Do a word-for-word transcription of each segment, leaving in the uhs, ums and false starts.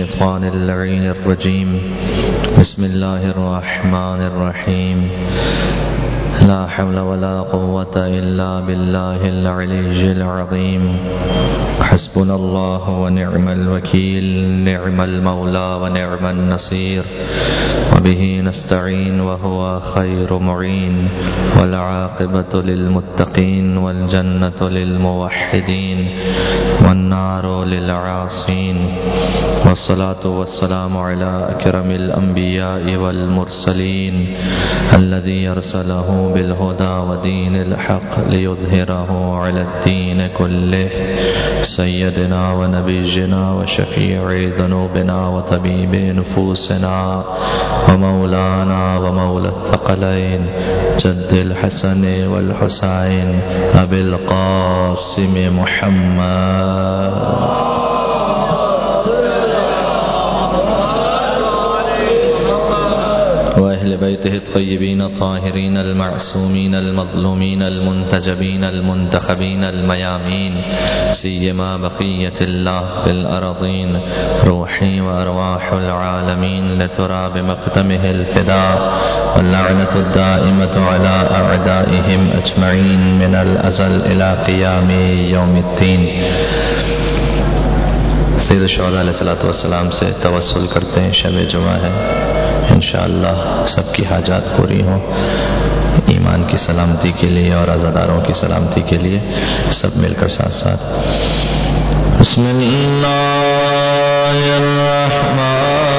الشيطان اللعين الرجيم. بسم الله الرحمن الرحيم. لا حول ولا قوة إلا بالله العلي العظيم. حسبنا الله ونعم الوكيل، نعم المولى ونعم النصير، وبه نستعين وهو خير معين، والعاقبة للمتقين، والجنة للموحدين، والنار للعاصين. والصلاة والسلام على أكرم الأنبياء والمرسلين الذي أرسله بالهدى ودين الحق ليظهره على الدين كله، سيدنا ونبينا وشفيع ذنوبنا وطبيب نفوسنا ومولانا ومولى الثقلين جد الحسن والحسين أبي القاسم محمد وأهل بيته الطيبين الطاهرين المعصومين المظلومين المنتجبين المنتخبين الميامين، سيما بقية الله في الأرضين، روحي وأرواح العالمين لترى بمقدمه الفداء، واللعنة الدائمة على أعدائهم أجمعين من الأزل إلى قيام يوم الدين. سید الشہداء علیہ الصلوۃ والسلام سے توسل کرتے ہیں، شب جمعہ ہے، انشاءاللہ سب کی حاجات پوری ہوں، ایمان کی سلامتی کے لیے اور عزاداروں کی سلامتی کے لیے سب مل کر ساتھ ساتھ بسم اللہ الرحمن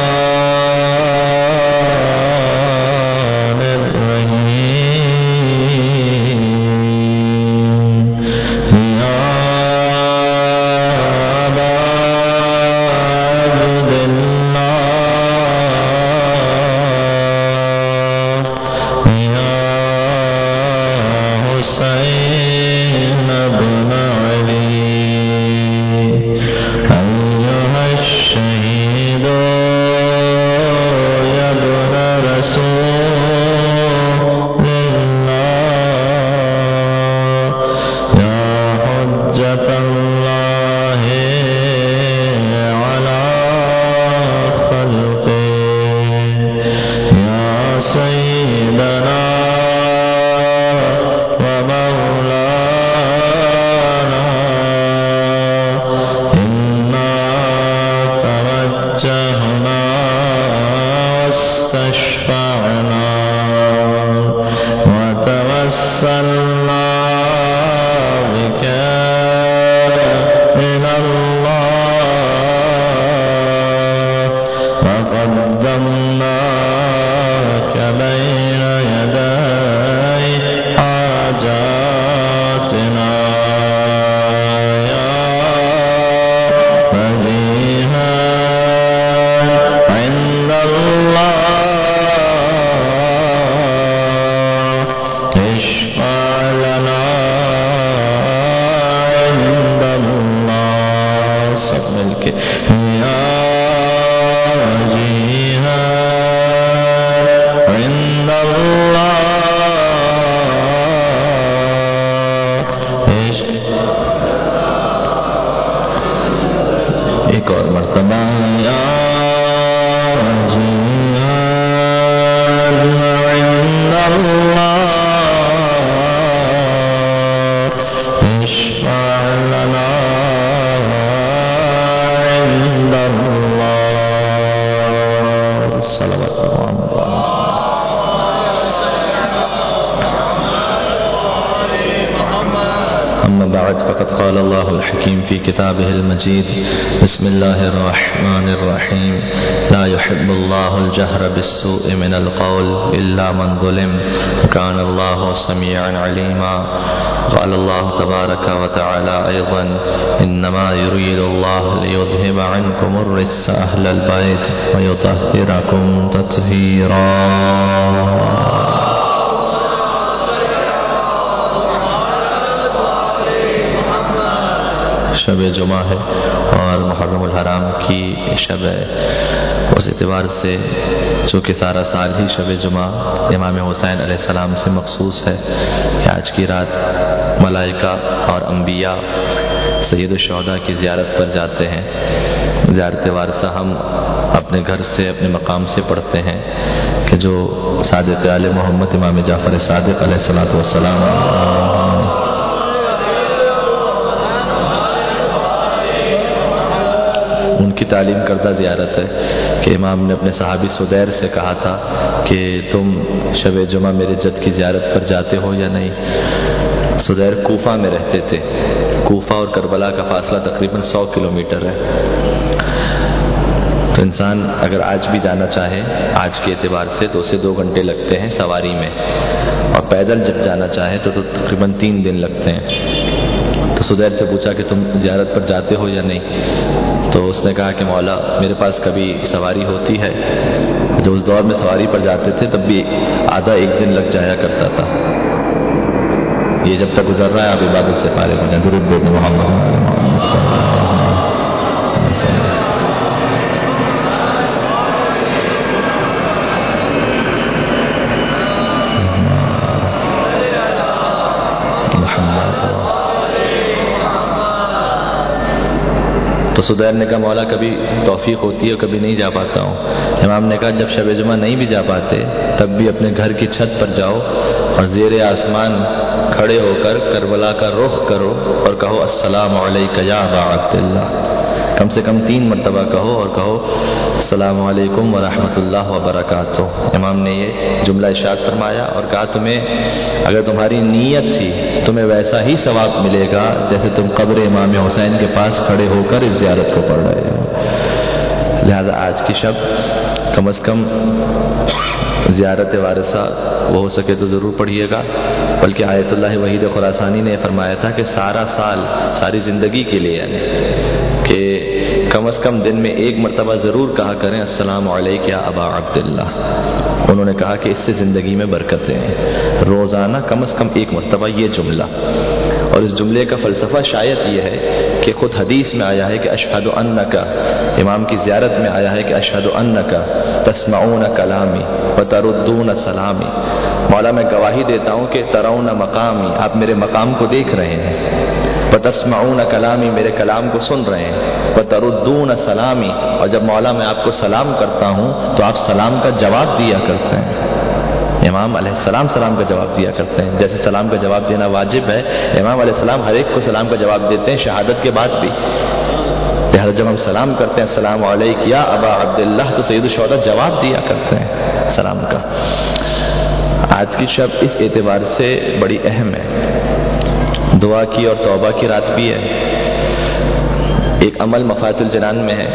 في كتابه المجيد. بسم الله الرحمن الرحيم. لا يحب الله الجهر بالسوء من القول إلا من ظلم، وكان الله سميعا عليما. قال الله تبارك وتعالى أيضا: إنما يريد الله ليذهب عنكم الرجس أهل البيت ويطهركم تطهيرا. شب جمعہ ہے اور محرم الحرام کی شب ہے، اس اعتبار سے چونکہ سارا سال ہی شب جمعہ امام حسین علیہ السلام سے مخصوص ہے کہ آج کی رات ملائکہ اور انبیاء سید الشہداء کی زیارت پر جاتے ہیں، زیارت وارثہ ہم اپنے گھر سے اپنے مقام سے پڑھتے ہیں کہ جو صادق آل محمد امام جعفر صادق علیہ الصلوۃ والسلام ان کی تعلیم کردہ زیارت ہے کہ امام نے اپنے صحابی سدیر سے کہا تھا کہ تم شب جمعہ میرے جد کی زیارت پر جاتے ہو یا نہیں. سدیر کوفہ میں رہتے تھے. کوفہ اور کربلا کا فاصلہ تقریباً سو کلومیٹر ہے. تو انسان اگر آج بھی جانا چاہے آج کے اعتبار سے تو اسے دو گھنٹے لگتے ہیں سواری میں، اور پیدل جب جانا چاہے تو, تو تقریباً تین دن لگتے ہیں. تو سدیر سے پوچھا کہ تم زیارت پر جاتے ہو یا نہیں؟ تو اس نے کہا کہ مولا میرے پاس کبھی سواری ہوتی ہے، جو اس دور میں سواری پر جاتے تھے تب بھی آدھا ایک دن لگ جایا کرتا تھا. یہ جب تک گزر رہا ہے آپ عبادت سے فارغ ہو جائیں. درود بھیجیں محمد. تو سدیر نے کہا مولا کبھی توفیق ہوتی ہے اور کبھی نہیں جا پاتا ہوں. امام نے کہا جب شب جمعہ نہیں بھی جا پاتے تب بھی اپنے گھر کی چھت پر جاؤ اور زیر آسمان کھڑے ہو کر کربلا کا رخ کرو اور کہو السلام علیکم یا ابا عبداللہ. کم سے کم تین مرتبہ کہو اور کہو السلام علیکم ورحمۃ اللہ وبرکاتہ. امام نے یہ جملہ ارشاد فرمایا اور کہا تمہیں اگر تمہاری نیت تھی تمہیں ویسا ہی ثواب ملے گا جیسے تم قبر امام حسین کے پاس کھڑے ہو کر اس زیارت کو پڑھ رہے ہو. لہذا آج کی شب کم از کم زیارت وارثہ وہ ہو سکے تو ضرور پڑھیے گا. بلکہ آیت اللہ وحید خراسانی نے فرمایا تھا کہ سارا سال ساری زندگی کے لیے یعنی کہ کم از کم دن میں ایک مرتبہ ضرور کہا کریں السلام علیکم یا ابا عبداللہ. انہوں نے کہا کہ اس سے زندگی میں برکتیں ہیں. روزانہ کم از کم ایک مرتبہ یہ جملہ. اور اس جملے کا فلسفہ شاید یہ ہے کہ خود حدیث میں آیا ہے کہ اشہد انک، امام کی زیارت میں آیا ہے کہ اشہد انک تسمعون کلامی وتردون سلامی. مولا میں گواہی دیتا ہوں کہ ترون مقامی، آپ میرے مقام کو دیکھ رہے ہیں. وتسمعون کلامی، میرے کلام کو سن رہے ہیں. وتردون سلامی، اور جب مولا میں آپ کو سلام کرتا ہوں تو آپ سلام کا جواب دیا کرتے ہیں. امام علیہ السلام سلام کا جواب دیا کرتے ہیں. جیسے سلام کا جواب دینا واجب ہے، امام علیہ السلام ہر ایک کو سلام کا جواب دیتے ہیں شہادت کے بعد بھی. لہذا جب ہم سلام کرتے ہیں السلام علیکم یا ابا عبداللہ تو سید الشہداء جواب دیا کرتے ہیں سلام کا. آج کی شب اس اعتبار سے بڑی اہم ہے. دعا کی اور توبہ کی رات بھی ہے. ایک عمل مفاتح الجنان میں ہے،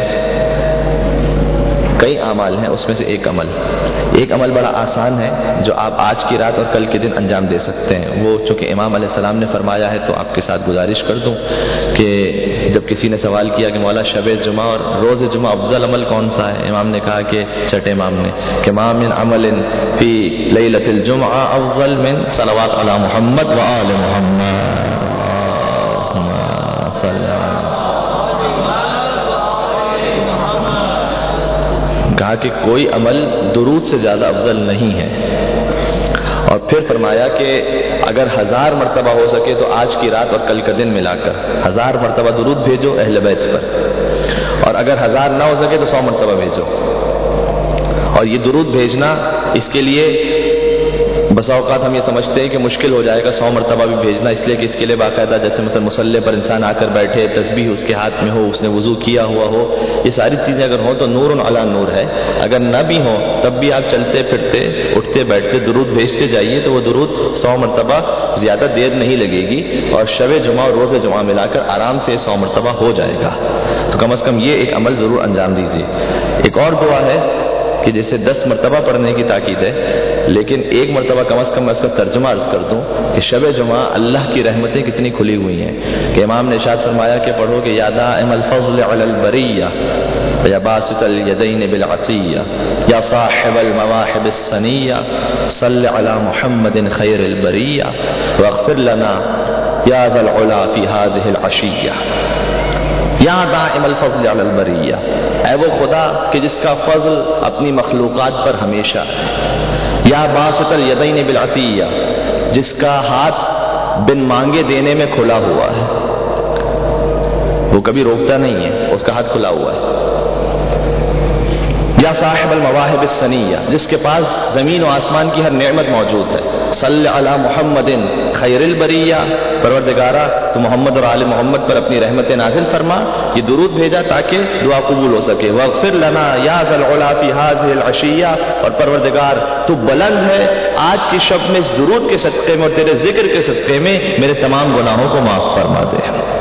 کئی اعمال ہیں، اس میں سے ایک عمل ایک عمل بڑا آسان ہے جو آپ آج کی رات اور کل کے دن انجام دے سکتے ہیں. وہ چونکہ امام علیہ السلام نے فرمایا ہے تو آپ کے ساتھ گزارش کر دوں کہ جب کسی نے سوال کیا کہ مولا شب جمعہ اور روز جمعہ افضل عمل کون سا ہے، امام نے کہا کہ چھٹے امام نے کہ ما من عمل فی لیلۃ الجمعہ افضل من صلوات علی محمد و آل محمد. کہا کہ کوئی عمل درود سے زیادہ افضل نہیں ہے. اور پھر فرمایا کہ اگر ہزار مرتبہ ہو سکے تو آج کی رات اور کل کا دن ملا کر ہزار مرتبہ درود بھیجو اہل بیت پر، اور اگر ہزار نہ ہو سکے تو سو مرتبہ بھیجو. اور یہ درود بھیجنا اس کے لیے بسا اوقات ہم یہ سمجھتے ہیں کہ مشکل ہو جائے گا سو مرتبہ بھی بھیجنا، اس لیے کہ اس کے لیے باقاعدہ جیسے مثلا مصلی پر انسان آ کر بیٹھے، تسبیح اس کے ہاتھ میں ہو، اس نے وضو کیا ہوا ہو. یہ ساری چیزیں اگر ہوں تو نور علی نور ہے. اگر نہ بھی ہوں تب بھی آپ چلتے پھرتے اٹھتے بیٹھتے درود بھیجتے جائیے تو وہ درود سو مرتبہ زیادہ دیر نہیں لگے گی، اور شب جمعہ اور روز جمعہ ملا کر آرام سے سو مرتبہ ہو جائے گا. تو کم از کم یہ ایک عمل ضرور انجام دیجیے. ایک اور دعا ہے کہ جسے دس مرتبہ پڑھنے کی تاکید ہے، لیکن ایک مرتبہ کم از کم میں اس کا ترجمہ عرض کر دوں کہ شب جمعہ اللہ کی رحمتیں کتنی کھلی ہوئی ہیں. کہ امام نے ارشاد فرمایا کہ پڑھو کہ یا دائم الفضل علی البریہ یا باسط الیدین بالعطیہ یا صاحب المواہب السنیہ صل علی محمد خیر البریہ واغفر لنا یا ذا العلا فی هذه العشیہ. یا دائم الفضل علی البریہ، اے وہ خدا کہ جس کا فضل اپنی مخلوقات پر ہمیشہ ہے. یا باسط الیدین بالعطیہ، جس کا ہاتھ بن مانگے دینے میں کھلا ہوا ہے، وہ کبھی روکتا نہیں ہے، اس کا ہاتھ کھلا ہوا ہے. یا صاحب المواہب السنیہ، جس کے پاس زمین و آسمان کی ہر نعمت موجود ہے، صلی علی محمد خیر البریہ، پروردگارہ تو محمد اور آل محمد پر اپنی رحمت نازل فرما، یہ درود بھیجا تاکہ دعا قبول ہو سکے، واغفر لنا یا ذا العلا فی هذه العشیہ، اور پروردگار تو بلند ہے، آج کی شب میں اس درود کے صدقے میں اور تیرے ذکر کے صدقے میں میرے تمام گناہوں کو معاف فرما دے۔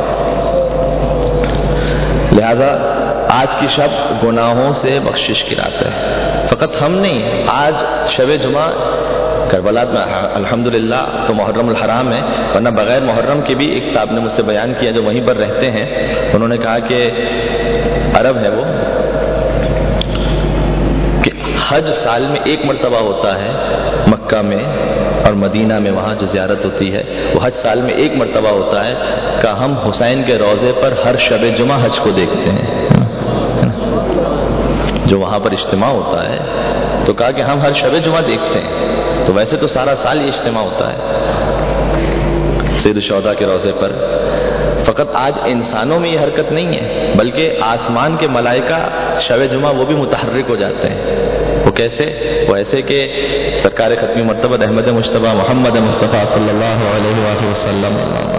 لہذا آج کی شب گناہوں سے بخشش کی رات ہے، فقط ہم نہیں، آج شب جمعہ کربلا میں الحمدللہ تو محرم الحرام ہے، ورنہ بغیر محرم کے بھی ایک صاحب نے مجھ سے بیان کیا جو وہیں پر رہتے ہیں، انہوں نے کہا کہ عرب ہے وہ، کہ حج سال میں ایک مرتبہ ہوتا ہے مکہ میں اور مدینہ میں، وہاں جو زیارت ہوتی ہے وہ حج سال میں ایک مرتبہ ہوتا ہے، کہ ہم حسین کے روضے پر ہر شب جمعہ حج کو دیکھتے ہیں، جو وہاں پر اجتماع ہوتا ہے، تو کہا کہ ہم ہر شب جمعہ دیکھتے ہیں، تو ویسے تو سارا سال یہ اجتماع ہوتا ہے سید الشہداء کے روضے پر، فقط آج انسانوں میں یہ حرکت نہیں ہے بلکہ آسمان کے ملائکہ شب جمعہ وہ بھی متحرک ہو جاتے ہیں۔ وہ کیسے؟ وہ ایسے کہ سرکار ختمی مرتبہ احمد مجتبیٰ محمد مصطفیٰ صلی اللہ علیہ وآلہ وسلم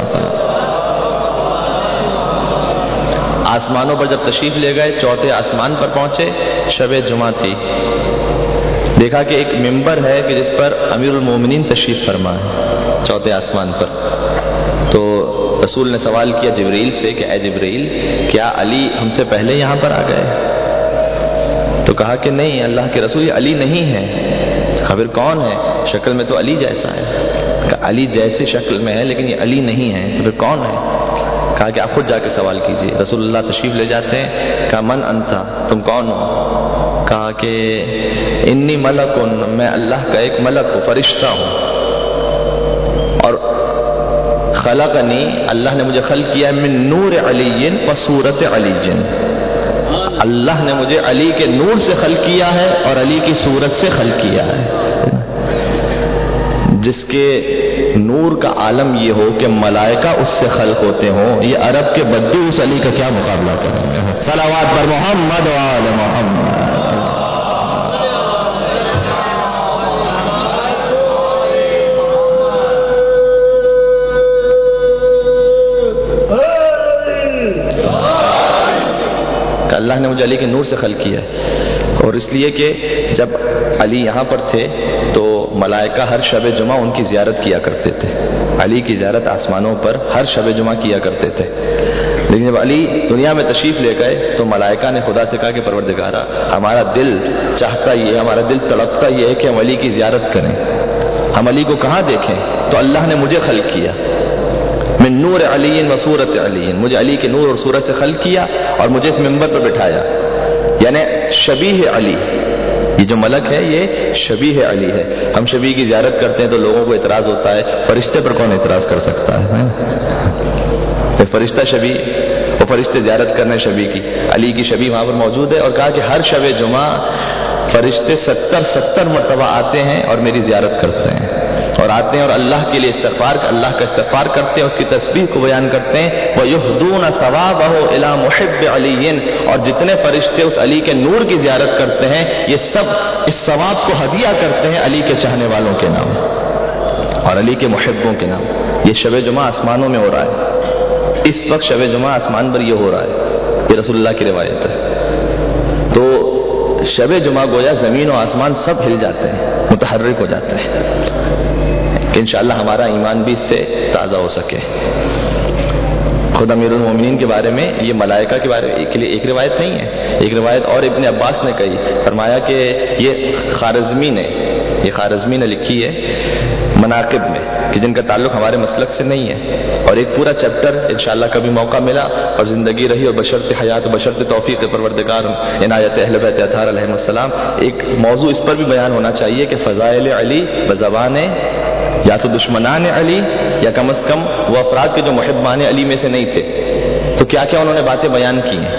آسمانوں پر جب تشریف لے گئے، چوتھے آسمان پر پہنچے، شب جمعہ تھی، دیکھا کہ ایک ممبر ہے کہ جس پر امیر المومنین تشریف فرما ہے چوتھے آسمان پر، تو رسول نے سوال کیا جبرائیل سے کہ اے جبرائیل، کیا علی ہم سے پہلے یہاں پر آ گئے؟ تو کہا کہ نہیں اللہ کے رسول، یہ علی نہیں ہے۔ خبر کون ہے؟ شکل میں تو علی جیسا ہے، کہ علی جیسے شکل میں ہے لیکن یہ علی نہیں ہے، تو پھر کون ہے؟ کہا کہ آپ خود جا کے سوال کیجئے۔ رسول اللہ تشریف لے جاتے ہیں، کہا من انتا، تم کون ہو؟ کہا کہ انی ملکن، میں اللہ کا ایک ملک ہوں، فرشتہ ہوں، اور خلقنی، اللہ نے مجھے خلق کیا من نور علی و صورت علی، اللہ نے مجھے علی کے نور سے خلق کیا ہے اور علی کی صورت سے خلق کیا ہے۔ جس کے نور کا عالم یہ ہو کہ ملائکہ اس سے خلق ہوتے ہوں، یہ عرب کے بدو اس علی کا کیا مقابلہ کریں گے؟ صلوات پر محمد و آل محمد۔ اللہ نے مجھے علی کے نور سے خلق کیا ہے، اور اس لیے کہ جب علی یہاں پر تھے تو ملائکہ ہر شب جمعہ ان کی زیارت کیا کرتے تھے، علی کی زیارت آسمانوں پر ہر شب جمعہ کیا کرتے تھے، لیکن جب علی دنیا میں تشریف لے گئے تو ملائکہ نے خدا سے کہا کہ پروردگارہ، ہمارا دل چاہتا یہ، ہمارا دل تڑپتا یہ ہے کہ ہم علی کی زیارت کریں، ہم علی کو کہاں دیکھیں؟ تو اللہ نے مجھے خلق کیا من نور علی و صورت علی، مجھے علی کے نور اور صورت سے خلق کیا اور مجھے اس منبر پر بٹھایا، یعنی شبیہ علی، یہ جو ملک ہے یہ شبیہ علی ہے۔ ہم شبیہ کی زیارت کرتے ہیں تو لوگوں کو اعتراض ہوتا ہے، فرشتے پر کون اعتراض کر سکتا ہے؟ فرشتہ شبیہ، وہ فرشتے زیارت کرنے شبیہ کی، علی کی شبیہ وہاں پر موجود ہے، اور کہا کہ ہر شب جمعہ فرشتے ستر ستر مرتبہ آتے ہیں اور میری زیارت کرتے ہیں، اور آتے ہیں اور اللہ کے لیے استغفار، اللہ کا استغفار کرتے ہیں، اس کی تسبیح کو بیان کرتے ہیں، وَيُهْدُونَ ثَوَابَهُ إِلَى مُحِبِّ عَلِيٍّ، اور جتنے فرشتے اس علی کے نور کی زیارت کرتے ہیں یہ سب اس ثواب کو ہدیہ کرتے ہیں علی کے چاہنے والوں کے نام اور علی کے محبوں کے نام۔ یہ شب جمعہ آسمانوں میں ہو رہا ہے، اس وقت شب جمعہ آسمان پر یہ ہو رہا ہے، یہ رسول اللہ کی روایت ہے۔ تو شب جمعہ گویا زمین و آسمان سب ہل جاتے ہیں، متحرک ہو جاتے ہیں، کہ انشاءاللہ ہمارا ایمان بھی اس سے تازہ ہو سکے۔ خود امیر المومنین کے بارے میں، یہ ملائکہ کے بارے میں ایک, ایک روایت نہیں ہے، ایک روایت اور ابن عباس نے کہی، فرمایا کہ یہ خارزمی نے یہ خارزمی نے لکھی ہے مناقب میں، کہ جن کا تعلق ہمارے مسلک سے نہیں ہے، اور ایک پورا چیپٹر انشاءاللہ کبھی موقع ملا اور زندگی رہی اور بشرط حیات و بشرط توفیق پروردگار عنایت اہل بیت اطہار علیہ السلام، ایک موضوع اس پر بھی بیان ہونا چاہیے کہ فضائل علی بزبان یا تو دشمنان علی یا کم از کم وہ افراد کے جو محبان علی میں سے نہیں تھے، تو کیا کیا انہوں نے باتیں بیان کی ہیں۔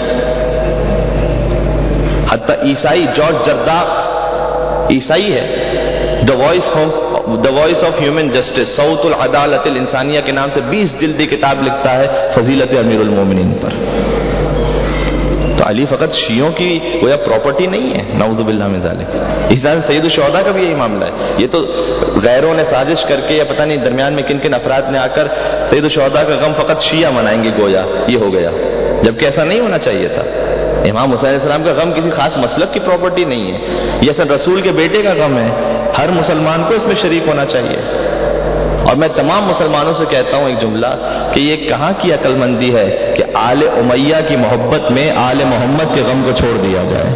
حتیٰ عیسائی جارج جرداق عیسائی ہے، the voice of the voice of human justice, صوت العدالت الانسانیہ کے نام سے بیس جلدی کتاب لکھتا ہے فضیلت امیر المومنین پر، تو علی فقط شیعوں کی گویا پراپرٹی نہیں ہے، نعوذ باللہ من ذالک. اس طرح سید الشہداء کا بھی یہی معاملہ ہے. یہ تو غیروں نے سازش کر کے یا پتہ نہیں درمیان میں کن کن افراد نے آ کر سید الشہداء کا غم فقط شیعہ منائیں گے گویا یہ ہو گیا، جبکہ ایسا نہیں ہونا چاہیے تھا. امام حسین علیہ السلام کا غم کسی خاص مسلک کی پراپرٹی نہیں ہے، یہ اصل رسول کے بیٹے کا غم ہے. ہر مسلمان کو اس میں شریک ہونا چاہیے. اور میں تمام مسلمانوں سے کہتا ہوں ایک جملہ کہ یہ کہاں کی عقل مندی ہے کہ آل امیہ کی محبت میں آل محمد کے غم کو چھوڑ دیا جائے.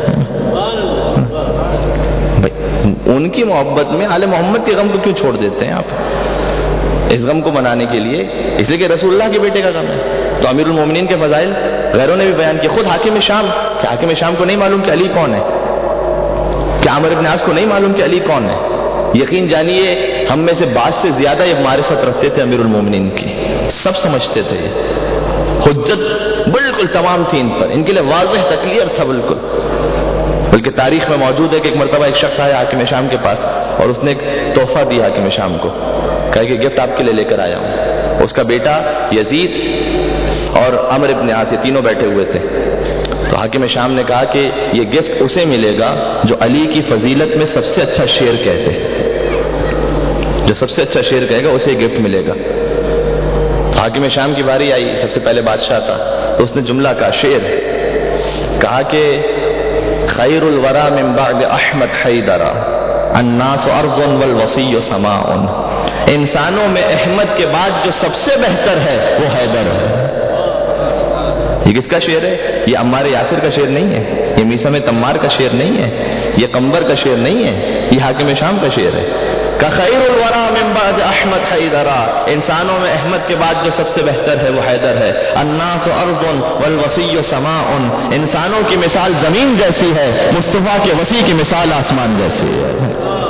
ان کی محبت میں آل محمد کے غم کو کیوں چھوڑ دیتے ہیں آپ؟ اس غم کو منانے کے لیے، اس لیے کہ رسول اللہ کے بیٹے کا غم ہے. تو امیر المومنین کے فضائل غیروں نے بھی بیان کیے. خود حاکم شام، کہ حاکم شام کو نہیں معلوم کہ علی کون ہے؟ کیا عمرو بن عاص کو نہیں معلوم کہ علی کون ہے؟ یقین جانیے ہم میں سے بعض سے زیادہ یہ معرفت رکھتے تھے امیر المومنین کی، سب سمجھتے تھے. حجت بالکل تمام تھی ان پر، ان کے لیے واضح تکلیئر تھا بالکل. بلکہ تاریخ میں موجود ہے کہ ایک مرتبہ ایک شخص آیا حاکم شام کے پاس اور اس نے ایک تحفہ دیا حاکم شام کو، کہا کہ گفٹ آپ کے لیے لے کر آیا ہوں. اس کا بیٹا یزید اور عمرو بن عاص یہ تینوں بیٹھے ہوئے تھے. تو حاکم شام نے کہا کہ یہ گفٹ اسے ملے گا جو علی کی فضیلت میں سب سے اچھا شعر کہتے، جو سب سے اچھا شعر کہے گا اسے گفٹ ملے گا. حاکم شام کی باری آئی، سب سے پہلے بادشاہ تھا، تو اس نے جملہ کہا، شعر کہا کہ خیر الورا من بعد احمد حیدرا الناس ارض والوصی سماء. انسانوں میں احمد کے بعد جو سب سے بہتر ہے وہ حیدر ہے. یہ کس کا شعر ہے؟ یہ عمار یاسر کا شعر نہیں ہے، یہ میثم تمار کا شعر نہیں ہے، یہ قنبر کا شعر نہیں ہے، یہ حاکم شام کا شعر ہے. کہ خیر الورا من بعد احمد حیدرا، انسانوں میں احمد کے بعد جو سب سے بہتر ہے وہ حیدر ہے. الناس ارض والوصی سماء، انسانوں کی مثال زمین جیسی ہے، مصطفیٰ کے وسیع کی مثال آسمان جیسی ہے.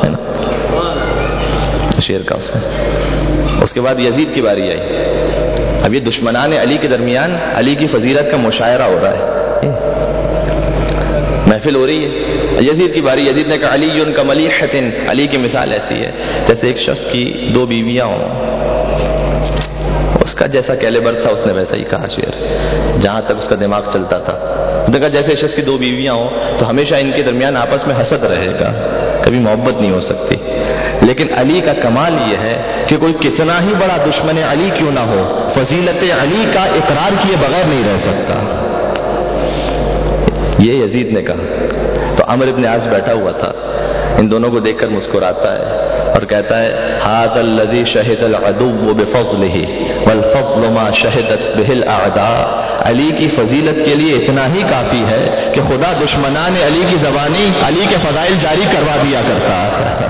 شعر کا اس میں. اس کے بعد یزید کی باری آئی. اب یہ دشمنان علی کے درمیان علی کی فضیلت کا مشاعرہ ہو رہا ہے، محفل ہو رہی ہے. یزید کی باری. یزید نے کہا علی کا ملیحۃ، علی کی مثال ایسی ہے جیسے ایک شخص کی دو بیویاں ہوں. اس کا جیسا کیلیبر تھا اس نے ویسا ہی کہا شعر، جہاں تک اس کا دماغ چلتا تھا. اس نے کہا جیسے شخص کی دو بیویاں ہوں تو ہمیشہ ان کے درمیان آپس میں حسد رہے گا، کبھی محبت نہیں ہو سکتی. لیکن علی کا کمال یہ ہے کہ کوئی کتنا ہی بڑا دشمن علی کیوں نہ ہو، فضیلت علی کا اقرار کیے بغیر نہیں رہ سکتا. یہ یزید نے کہا. تو عمرو بن عاص بیٹھا ہوا تھا، ان دونوں کو دیکھ کر مسکراتا ہے اور کہتا ہے ھذا الذی شہد العدو بفضلہ والفضل ما شہدت بہ الاعداء. علی کی فضیلت کے لیے اتنا ہی کافی ہے کہ خدا دشمنان علی کی زبانی علی کے فضائل جاری کروا دیا کرتا ہے.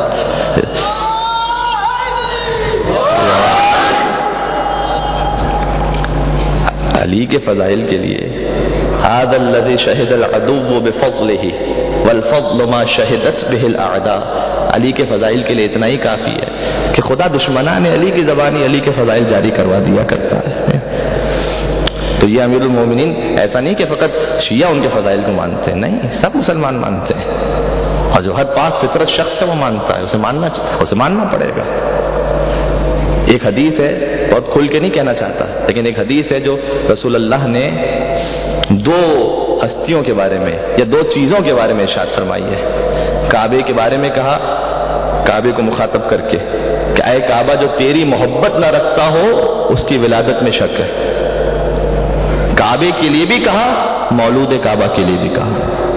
علی کے فضائل کے لیے ھذا الذی شہد العدو بفضلہ والفضل ما شہدت بہ الاعداء. علی کے فضائل کے لیے اتنا ہی کافی ہے کہ خدا دشمنان علی کی زبانی علی کے فضائل جاری کروا دیا کرتا ہے. تو یہ امیر المومنین ایسا نہیں کہ فقط شیعہ ان کے فضائل کو مانتے ہیں، نہیں، سب مسلمان مانتے ہیں. اور جو ہر پاک فطرت شخص ہے وہ مانتا ہے، اسے ماننا اسے ماننا پڑے گا. ایک حدیث ہے، بہت کھل کے نہیں کہنا چاہتا، لیکن ایک حدیث ہے جو رسول اللہ نے دو ہستیوں کے بارے میں یا دو چیزوں کے بارے میں ارشاد فرمائی ہے. کعبے کے بارے میں کہا، کعبے کو مخاطب کر کے کہ اے کعبہ جو تیری محبت نہ رکھتا ہو اس کی ولادت میں شک ہے. کعبے کے لیے بھی کہا، مولود کعبہ کے لیے بھی کہا.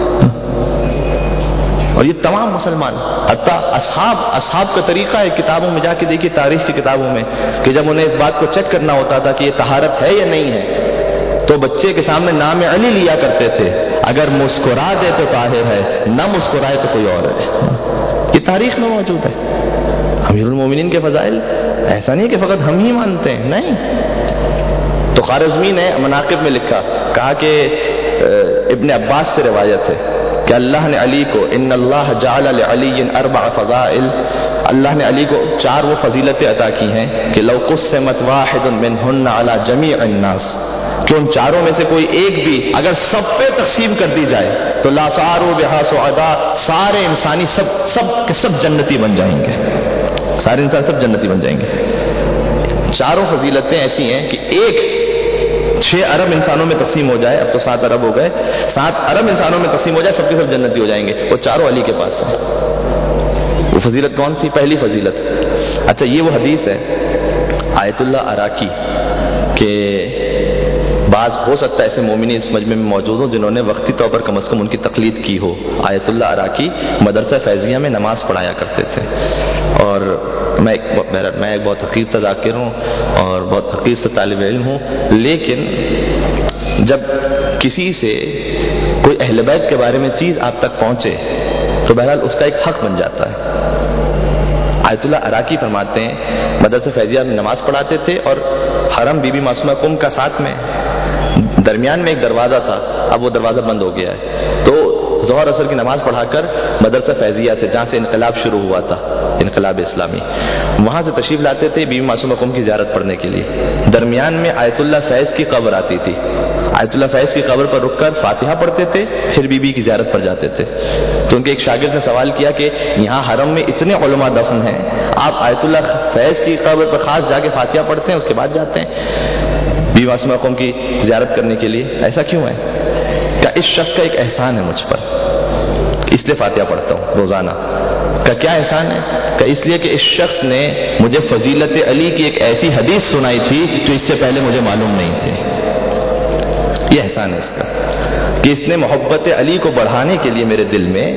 اور یہ تمام مسلمان، حتیٰ اصحاب اصحاب کا طریقہ ہے. کتابوں میں جا کے دیکھیے، تاریخ کی کتابوں میں، کہ جب انہیں اس بات کو چیک کرنا ہوتا تھا کہ یہ طہارت ہے یا نہیں ہے تو بچے کے سامنے نام علی لیا کرتے تھے. اگر مسکرا دے تو طاہر ہے، نہ مسکرائے تو کوئی اور ہے. یہ تاریخ میں موجود ہے. امیر المومنین کے فضائل ایسا نہیں کہ فقط ہم ہی مانتے ہیں، نہیں. تو خوارزمی نے مناقب میں لکھا، کہا کہ ابن عباس سے روایت ہے کہ اللہ نے علی کو ان اللہ جعل لعلی اربع فضائل، اللہ نے علی کو چار وہ فضیلتیں عطا کی ہیں کہ لو قسمت واحد منہن علی جمیع الناس، کہ ان چاروں میں سے کوئی ایک بھی اگر سب پہ تقسیم کر دی جائے تو لا صاروا بہا سعداء، سارے انسانی سب سب کے سب جنتی بن جائیں گے، سارے انسان سب جنتی بن جائیں گے. چاروں فضیلتیں ایسی ہیں کہ ایک چھ ارب انسانوں میں تقسیم ہو جائے، اب تو سات ارب ہو گئے، سات ارب انسانوں میں تقسیم ہو جائے، سب کے سب جنتی ہو جائیں گے، وہ چاروں علی کے پاس ہیں۔ وہ فضیلت کون سی؟ پہلی فضیلت، اچھا یہ وہ حدیث ہے آیت اللہ اراکی کہ بعض ہو سکتا ہے ایسے مومنین اس مجمع میں موجود ہوں جنہوں نے وقتی طور پر کم از کم ان کی تقلید کی ہو۔ آیت اللہ اراکی مدرسہ فیضیہ میں نماز پڑھایا کرتے تھے، اور میں ایک میں ایک بہت حقیر سے ذاکر ہوں اور بہت حقیر سے طالب علم ہوں، لیکن جب کسی سے کوئی اہل بیت کے بارے میں چیز آپ تک پہنچے تو بہرحال اس کا ایک حق بن جاتا ہے۔ آیت اللہ اراکی فرماتے ہیں مدرسہ فیضیہ میں نماز پڑھاتے تھے، اور حرم بی بی معصومہ کم کا ساتھ میں درمیان میں ایک دروازہ تھا، اب وہ دروازہ بند ہو گیا ہے، تو ظہر اثر کی نماز پڑھا کر مدرسہ فیضیہ سے، جہاں سے انقلاب شروع ہوا تھا، انقلاب اسلامی، وہاں سے تشریف لاتے تھے بی بی معصومہ کم کی زیارت پڑھنے کے لیے۔ درمیان میں آیت اللہ فیض کی قبر آتی تھی، آیت اللہ فیض کی قبر پر رک کر فاتحہ پڑھتے تھے، پھر بی بی کی زیارت پر جاتے تھے۔ تو ان کے ایک شاگرد نے سوال کیا کہ یہاں حرم میں اتنے علماء دفن ہیں، آپ آیت اللہ فیض کی قبر پر خاص جا کے فاتحہ پڑھتے ہیں، اس کے بعد جاتے ہیں بی بی معصومہ قوم کی زیارت کرنے کے لیے، ایسا کیوں ہے؟ کیا اس شخص کا ایک احسان ہے مجھ پر، اس لیے فاتحہ پڑھتا ہوں روزانہ؟ کا کیا احسان ہے؟ کہ اس لیے کہ اس شخص نے مجھے فضیلت علی کی ایک ایسی حدیث سنائی تھی جو اس سے پہلے مجھے معلوم نہیں تھی۔ یہ احسان ہے اس کا کہ اس نے محبت علی کو بڑھانے کے لیے میرے دل میں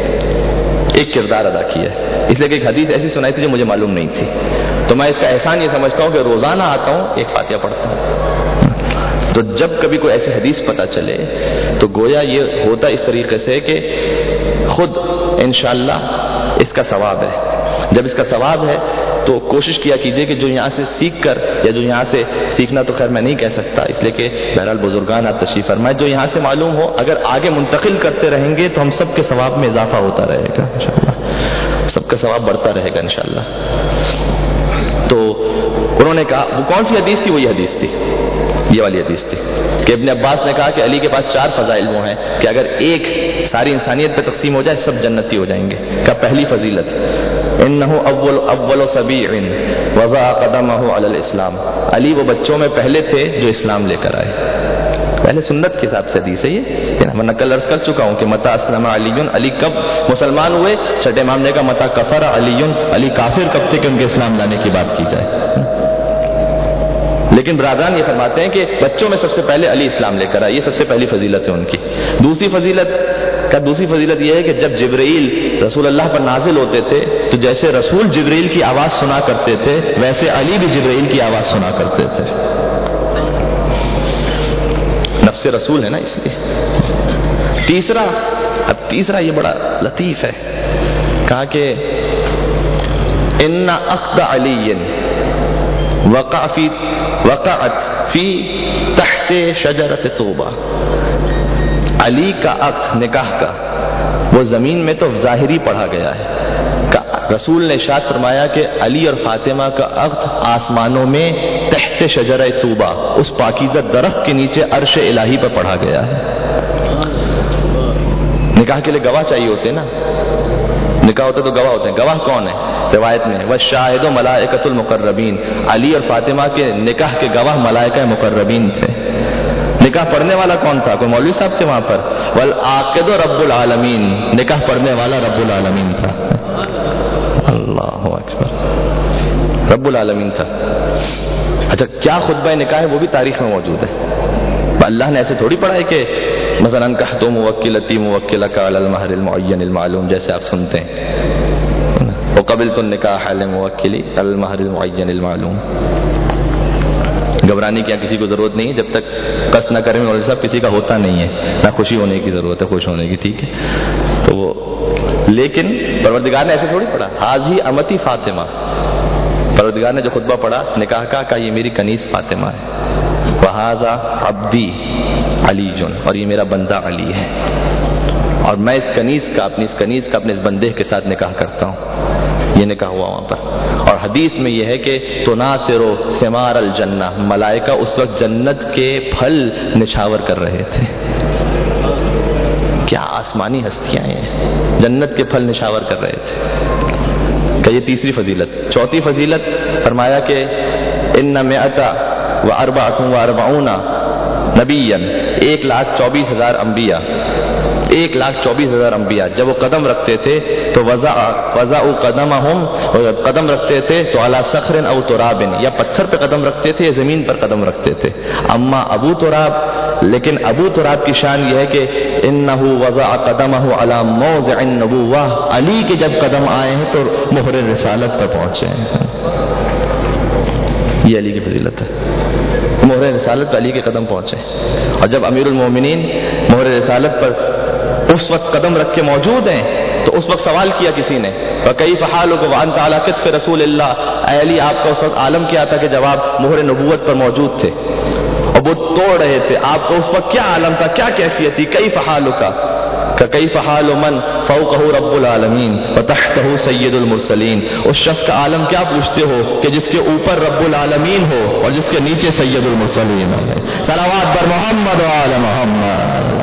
ایک کردار ادا کیا ہے، اس لیے کہ ایک حدیث ایسی سنائی تھی جو مجھے معلوم نہیں تھی، تو میں اس کا احسان یہ سمجھتا ہوں کہ روزانہ آتا ہوں، ایک فاتحہ پڑھتا ہوں۔ تو جب کبھی کوئی ایسی حدیث پتہ چلے تو گویا یہ ہوتا اس طریقے سے کہ خود انشاءاللہ اس کا ثواب ہے۔ جب اس کا ثواب ہے تو کوشش کیا کیجئے کہ جو یہاں سے سیکھ کر، یا جو یہاں سے سیکھنا تو خیر میں نہیں کہہ سکتا، اس لیے کہ بہرحال بزرگان آپ تشریف فرمائے، جو یہاں سے معلوم ہو اگر آگے منتقل کرتے رہیں گے تو ہم سب کے ثواب میں اضافہ ہوتا رہے گا انشاءاللہ، سب کا ثواب بڑھتا رہے گا انشاءاللہ۔ تو انہوں نے کہا، وہ کون سی حدیث تھی؟ وہی حدیث تھی، یہ والی حدیث تھی کہ ابن عباس نے کہا کہ علی کے پاس چار فضائل وہ ہیں کہ اگر ایک ساری انسانیت پہ تقسیم ہو جائے سب جنتی ہو جائیں گے۔ کا پہلی فضیلت، انہ اول اول سبیع وضع قدمہ علی الاسلام، علی وہ بچوں میں پہلے تھے جو اسلام لے کر آئے۔ پہلے سنت کے حساب سے حدیث ہے یہ، میں نقل عرض کر چکا ہوں کہ متا اسلم علی، علی کب مسلمان ہوئے؟ چھٹے امام نے کہا متا کفر علی، علی کافر کب تھے کہ ان کے اسلام لانے کی بات کی جائے۔ لیکن برادران یہ فرماتے ہیں کہ بچوں میں سب سے پہلے علی اسلام لے کر آئے، یہ سب سے پہلی فضیلت ہے ان کی۔ دوسری فضیلت کا دوسری فضیلت یہ ہے کہ جب جبرائیل رسول اللہ پر نازل ہوتے تھے تو جیسے رسول جبرائیل کی آواز سنا کرتے تھے ویسے علی بھی جبرائیل کی آواز سنا کرتے تھے، نفس رسول ہے نا اس لیے۔ تیسرا، اب تیسرا یہ بڑا لطیف ہے، کہا کہ ان عقد علی وقع فی وقعت فی تحت شجرۃ طوبہ، علی کا عقد نکاح کا وہ زمین میں تو ظاہری پڑھا گیا ہے، رسول نے ارشاد فرمایا کہ علی اور فاطمہ کا عقد آسمانوں میں تحت شجرہ طوبہ، اس پاکیزہ درخت کے نیچے عرش الہی پر پڑھا گیا ہے۔ نکاح کے لیے گواہ چاہیے ہوتے نا، نکاح ہوتا تو گواہ ہوتے ہیں، گواہ کون ہے؟ روایت میں والشاہد ملائکۃ المقربین، علی اور فاطمہ کے نکاح کے گواہ ملائکہ مقربین تھے۔ نکاح پڑھنے والا کون تھا؟ کوئی مولوی صاحب تھے وہاں پر؟ والعاقد رب العالمین، نکاح پڑھنے والا رب العالمین تھا۔ اللہ اکبر، رب العالمین تھا۔ اچھا کیا خطبہ نکاح ہے وہ بھی تاریخ میں موجود ہے، اللہ نے ایسے تھوڑی پڑھا ہے کہ مثلا کہتو موکلتی موکلک علی المہر المعین المعلوم، جیسے آپ سنتے ہیں وقبلت النکاح لموکلی علی المہر المعین المعلوم۔ گھبرانے کی کسی کو ضرورت نہیں ہے، جب تک قصد نہ کریں مولوی صاحب کسی کا ہوتا نہیں ہے، نہ خوشی ہونے کی ضرورت ہے، خوش ہونے کی، ٹھیک ہے۔ تو وہ لیکن پروردگار نے ایسے تھوڑی پڑھا، حاضی امتی فاطمہ، پروردگار نے جو خطبہ پڑھا نکاح کا، کہا یہ میری کنیز فاطمہ ہے، وہذا عبدی علی جن، اور یہ میرا بندہ علی ہے، اور میں اس کنیز کا اپنی اس کنیز کا اپنے اس بندے کے ساتھ نکاح کرتا ہوں۔ یہ نکاح ہوا وہاں پر، اور حدیث میں یہ ہے کہ تناصرو ثمار الجنہ، ملائکہ اس وقت جنت کے پھل نچھاور کر رہے تھے۔ کیا آسمانی ہستیاں ہیں، جنت کے پھل نچھاور کر رہے تھے۔ کہ یہ تیسری فضیلت۔ چوتھی فضیلت فرمایا کہ ان مئۃ و اربعۃ و اربعون نبیًا، ایک لاکھ چوبیس ہزار انبیاء، ایک لاکھ چوبیس ہزار انبیاء جب وہ قدم رکھتے تھے تو وضع وضع قدمہم، قدم رکھتے تھے تو علی صخر او تراب، یا پتھر پہ قدم رکھتے تھے یا زمین پر قدم رکھتے تھے. اما ابو تراب، لیکن ابو تراب کی شان یہ ہے کہ انہ وضع قدمہ علی موضع النبوہ، علی کے جب قدم آئے ہیں تو مہر رسالت پر پہنچے ہیں. یہ علی کی فضیلت ہے، مہر رسالت پر علی کے قدم پہنچے. اور جب امیر المومنین مہر رسالت پر اس وقت قدم رکھ کے موجود ہیں تو اس وقت سوال کیا کسی نے، وَكَيْفَ حَالُكَ وَأَنْتَ عَلَى كَتْفِ رَسُولِ اللَّهِ، اے علی آپ کا اس وقت عالم کیا تھا کہ جب آپ مہر نبوت پر موجود تھے اور وہ توڑ رہے تھے، آپ کا اس وقت کیا عالم تھا، کیا کیفیت تھی؟ كَيْفَ حَالُكَ كَكَيْفَ حَالُ مَنْ فَوْقَهُ رَبُّ الْعَالَمِينَ وَتَحْتَهُ سَيِّدُ الْمُرْسَلِينَ، اس شخص کا عالم کیا پوچھتے ہو کہ جس کے اوپر رب العالمین ہو اور جس کے نیچے سید المرسلین ہے. صلوات بر محمد و آل محمد.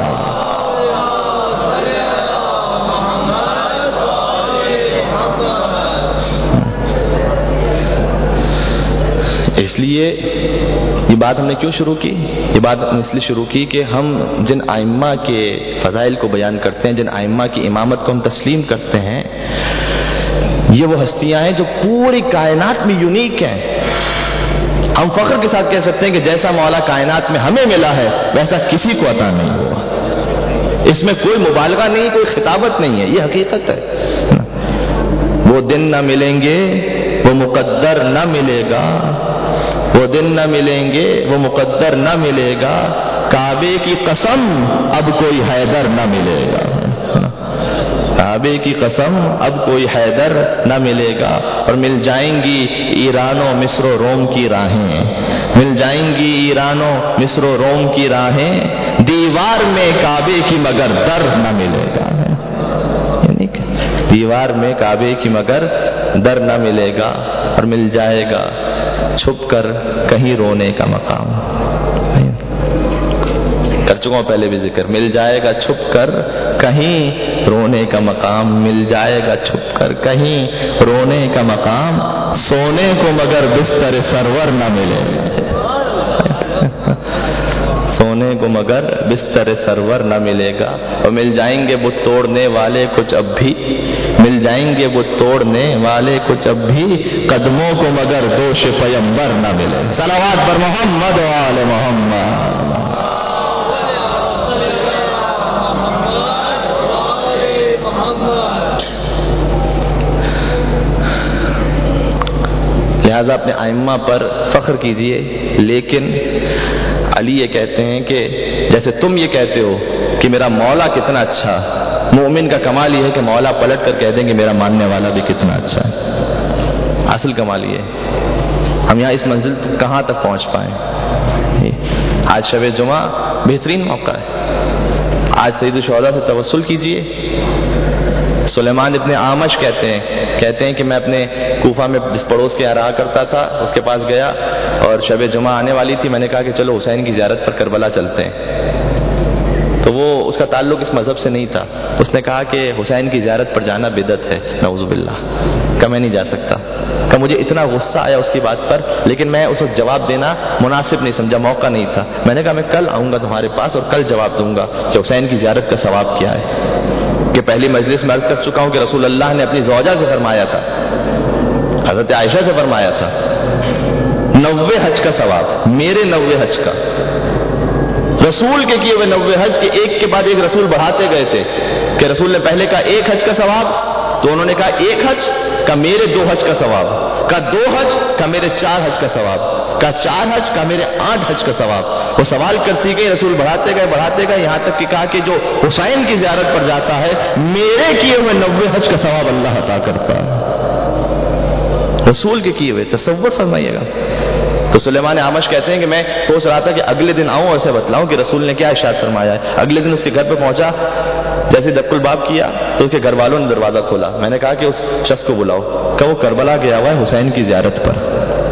اس لیے یہ بات ہم نے کیوں شروع کی؟ یہ بات ہم نے اس لیے شروع کی کہ ہم جن ائمہ کے فضائل کو بیان کرتے ہیں، جن ائمہ کی امامت کو ہم تسلیم کرتے ہیں، یہ وہ ہستیاں ہیں جو پوری کائنات میں یونیک ہیں. ہم فخر کے ساتھ کہہ سکتے ہیں کہ جیسا مولا کائنات میں ہمیں ملا ہے ویسا کسی کو عطا نہیں ہوا. اس میں کوئی مبالغہ نہیں، کوئی خطابت نہیں ہے، یہ حقیقت ہے. وہ دن نہ ملیں گے وہ مقدر نہ ملے گا، وہ دن نہ ملیں گے وہ مقدر نہ ملے گا، کعبے کی قسم اب کوئی حیدر نہ ملے گا، کعبے کی قسم اب کوئی حیدر نہ ملے گا. اور مل جائیں گی ایران و مصر و روم کی راہیں، مل جائیں گی ایران و مصر و روم کی راہیں، دیوار میں کعبے کی مگر در نہ ملے گا، دیوار میں کعبے کی مگر در نہ ملے گا. اور مل جائے گا چھپ کر کہیں رونے کا مقام. کر چکا ہوں پہلے بھی ذکر، مل جائے گا چھپ کر کہیں رونے کا مقام، مل جائے گا چھپ کر کہیں رونے کا مقام، سونے کو مگر بستر سرور نہ ملے گا، سونے کو مگر بستر سرور نہ ملے گا. اور مل جائیں گے وہ توڑنے والے کچھ اب بھی، مل جائیں گے وہ توڑنے والے کچھ اب بھی، قدموں کو مگر دوش پیمبر نہ ملے. صلوات پر محمد و آل محمد. لہذا اپنے ائمہ پر فخر کیجئے، لیکن علی یہ کہتے ہیں کہ جیسے تم یہ کہتے ہو کہ میرا مولا کتنا اچھا، مومن کا کمال یہ ہے کہ مولا پلٹ کر کہہ دیں کہ میرا ماننے والا بھی کتنا اچھا ہے. اصل کمال یہ ہے. ہم یہاں اس منزل کہاں تک پہنچ پائیں؟ آج شب جمعہ بہترین موقع ہے. آج سید الشہداء سے توسل کیجئے. سلیمان ابن آمش کہتے ہیں کہتے ہیں کہ میں اپنے کوفہ میں جس پڑوس کے یہاں رہا کرتا تھا اس کے پاس گیا اور شب جمعہ آنے والی تھی. میں نے کہا کہ چلو حسین کی زیارت پر کربلا چلتے ہیں. تو وہ اس کا تعلق اس مذہب سے نہیں تھا. اس نے کہا کہ حسین کی زیارت پر جانا بدعت ہے. نعوذ باللہ. کہ میں نہیں جا سکتا. کہ مجھے اتنا غصہ آیا اس کی بات پر، لیکن میں اس وقت جواب دینا مناسب نہیں سمجھا، موقع نہیں تھا. میں نے کہا میں کل آؤں گا تمہارے پاس اور کل جواب دوں گا کہ حسین کی زیارت کا ثواب کیا ہے. کہ پہلی مجلس میں عرض کر چکا ہوں کہ رسول اللہ نے اپنی زوجہ سے فرمایا تھا، حضرت عائشہ سے فرمایا تھا، نوے حج کا ثواب، میرے نوے حج کا، رسول کے کیے ہوئے نوے حج کے ایک کے بعد ایک رسول بڑھاتے گئے تھے. کہ رسول نے پہلے کہا ایک حج کا ثواب، تو انہوں نے کہا ایک حج کا میرے دو حج کا ثواب، کا دو حج کا میرے چار حج کا ثواب، کا چار حج کا میرے آٹھ حج کا ثواب. وہ سوال کرتی گئی، رسول بڑھاتے گئے بڑھاتے گئے یہاں تک کہ کہا کہ جو حسین کی زیارت پر جاتا ہے میرے کیے ہوئے نوے حج کا ثواب اللہ عطا کرتا ہے. رسول کے کیے ہوئے، تصور فرمائیے گا. تو سلیمان آمش کہتے ہیں کہ میں سوچ رہا تھا کہ اگلے دن آؤں اور اسے بتلاؤں کہ رسول نے کیا ارشاد فرمایا ہے. اگلے دن اس کے گھر پہ پہنچا، جیسے دق الباب کیا تو اس کے گھر والوں نے دروازہ کھولا. میں نے کہا کہ اس شخص کو بلاؤ، کہ وہ کربلا گیا ہوا ہے حسین کی زیارت پر.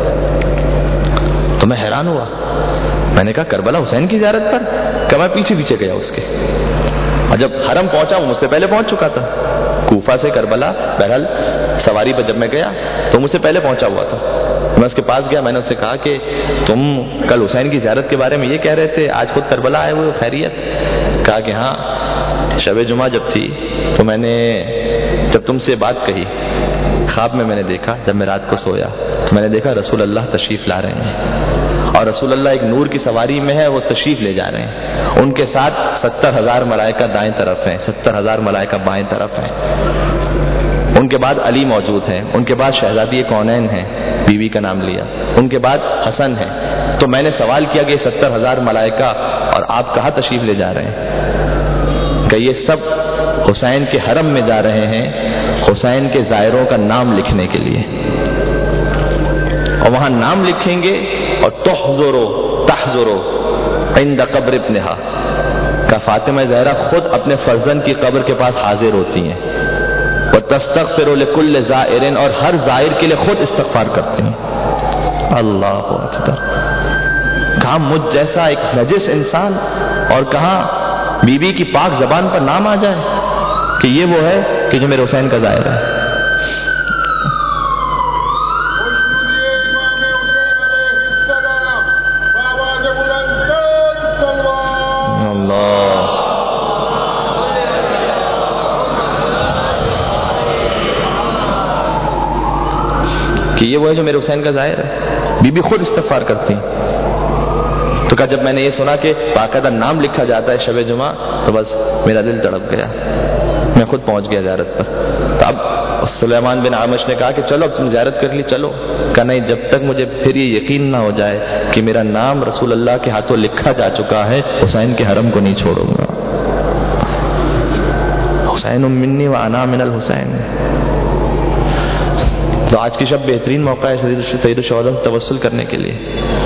تو میں حیران ہوا. میں نے کہا کربلا حسین کی زیارت پر؟ کہ میں پیچھے پیچھے گیا اس کے، اور جب حرم پہنچا وہ مجھ سے پہلے پہنچ چکا تھا. کوفہ سے کربلا. بہرحال سواری پر جب میں گیا تو مجھ سے پہلے پہنچا ہوا تھا. میں اس کے پاس گیا, میں نے اس سے کہا کہ تم کل حسین کی زیارت کے بارے میں یہ کہہ رہے تھے, آج خود کربلا آئے ہوئے, خیریت؟ کہا کہ ہاں, شب جمعہ جب تھی تو میں نے جب تم سے بات کہی, خواب میں میں نے دیکھا, جب میں رات کو سویا تو میں نے دیکھا رسول اللہ تشریف لا رہے ہیں, اور رسول اللہ ایک نور کی سواری میں ہے, وہ تشریف لے جا رہے ہیں. ان کے ساتھ ستر ہزار ملائکہ دائیں طرف ہیں, ستر ہزار ملائکہ بائیں طرف ہیں. ان کے بعد علی موجود ہیں, ان کے بعد شہزادی کونین ہیں, بیوی کا نام لیا, ان کے بعد حسن ہیں. تو میں نے سوال کیا کہ ستر ہزار ملائکہ اور آپ کہاں تشریف لے جا رہے ہیں؟ کہ یہ سب حسین کے حرم میں جا رہے ہیں, حسین کے زائروں کا نام لکھنے کے لیے, اور وہاں نام لکھیں گے. اور تحضرو تحضرو عند قبر ابنہا, کا فاطمہ زہرا خود اپنے فرزند کی قبر کے پاس حاضر ہوتی ہیں. وتستغفر لكل زائر, اور ہر زائر کے لیے خود استغفار کرتی ہیں. اللہ اکبر. کہاں مجھ جیسا ایک نجس انسان, اور کہاں بی بی کی پاک زبان پر نام آ جائے کہ یہ وہ ہے کہ جو میرے حسین کا زائر ہے. کہ یہ وہ ہے جو میرے حسین کا ظاہر ہے. بی بی خود استغفار کرتی ہیں. تو کہا جب میں نے یہ سنا کہ باقاعدہ نام لکھا جاتا ہے شب جمعہ, تو بس میرا دل تڑپ گیا, میں خود پہنچ گیا زیارت پر. تو اب سلیمان بن عامش نے کہا کہ چلو اب تم زیارت کر لی, چلو. کہا نہیں, جب تک مجھے پھر یہ یقین نہ ہو جائے کہ میرا نام رسول اللہ کے ہاتھوں لکھا جا چکا ہے, حسین کے حرم کو نہیں چھوڑوں گا. حسین منی و انا من الحسین. تو آج کی شب بہترین موقع ہے سید الشہداء توسل کرنے کے لیے.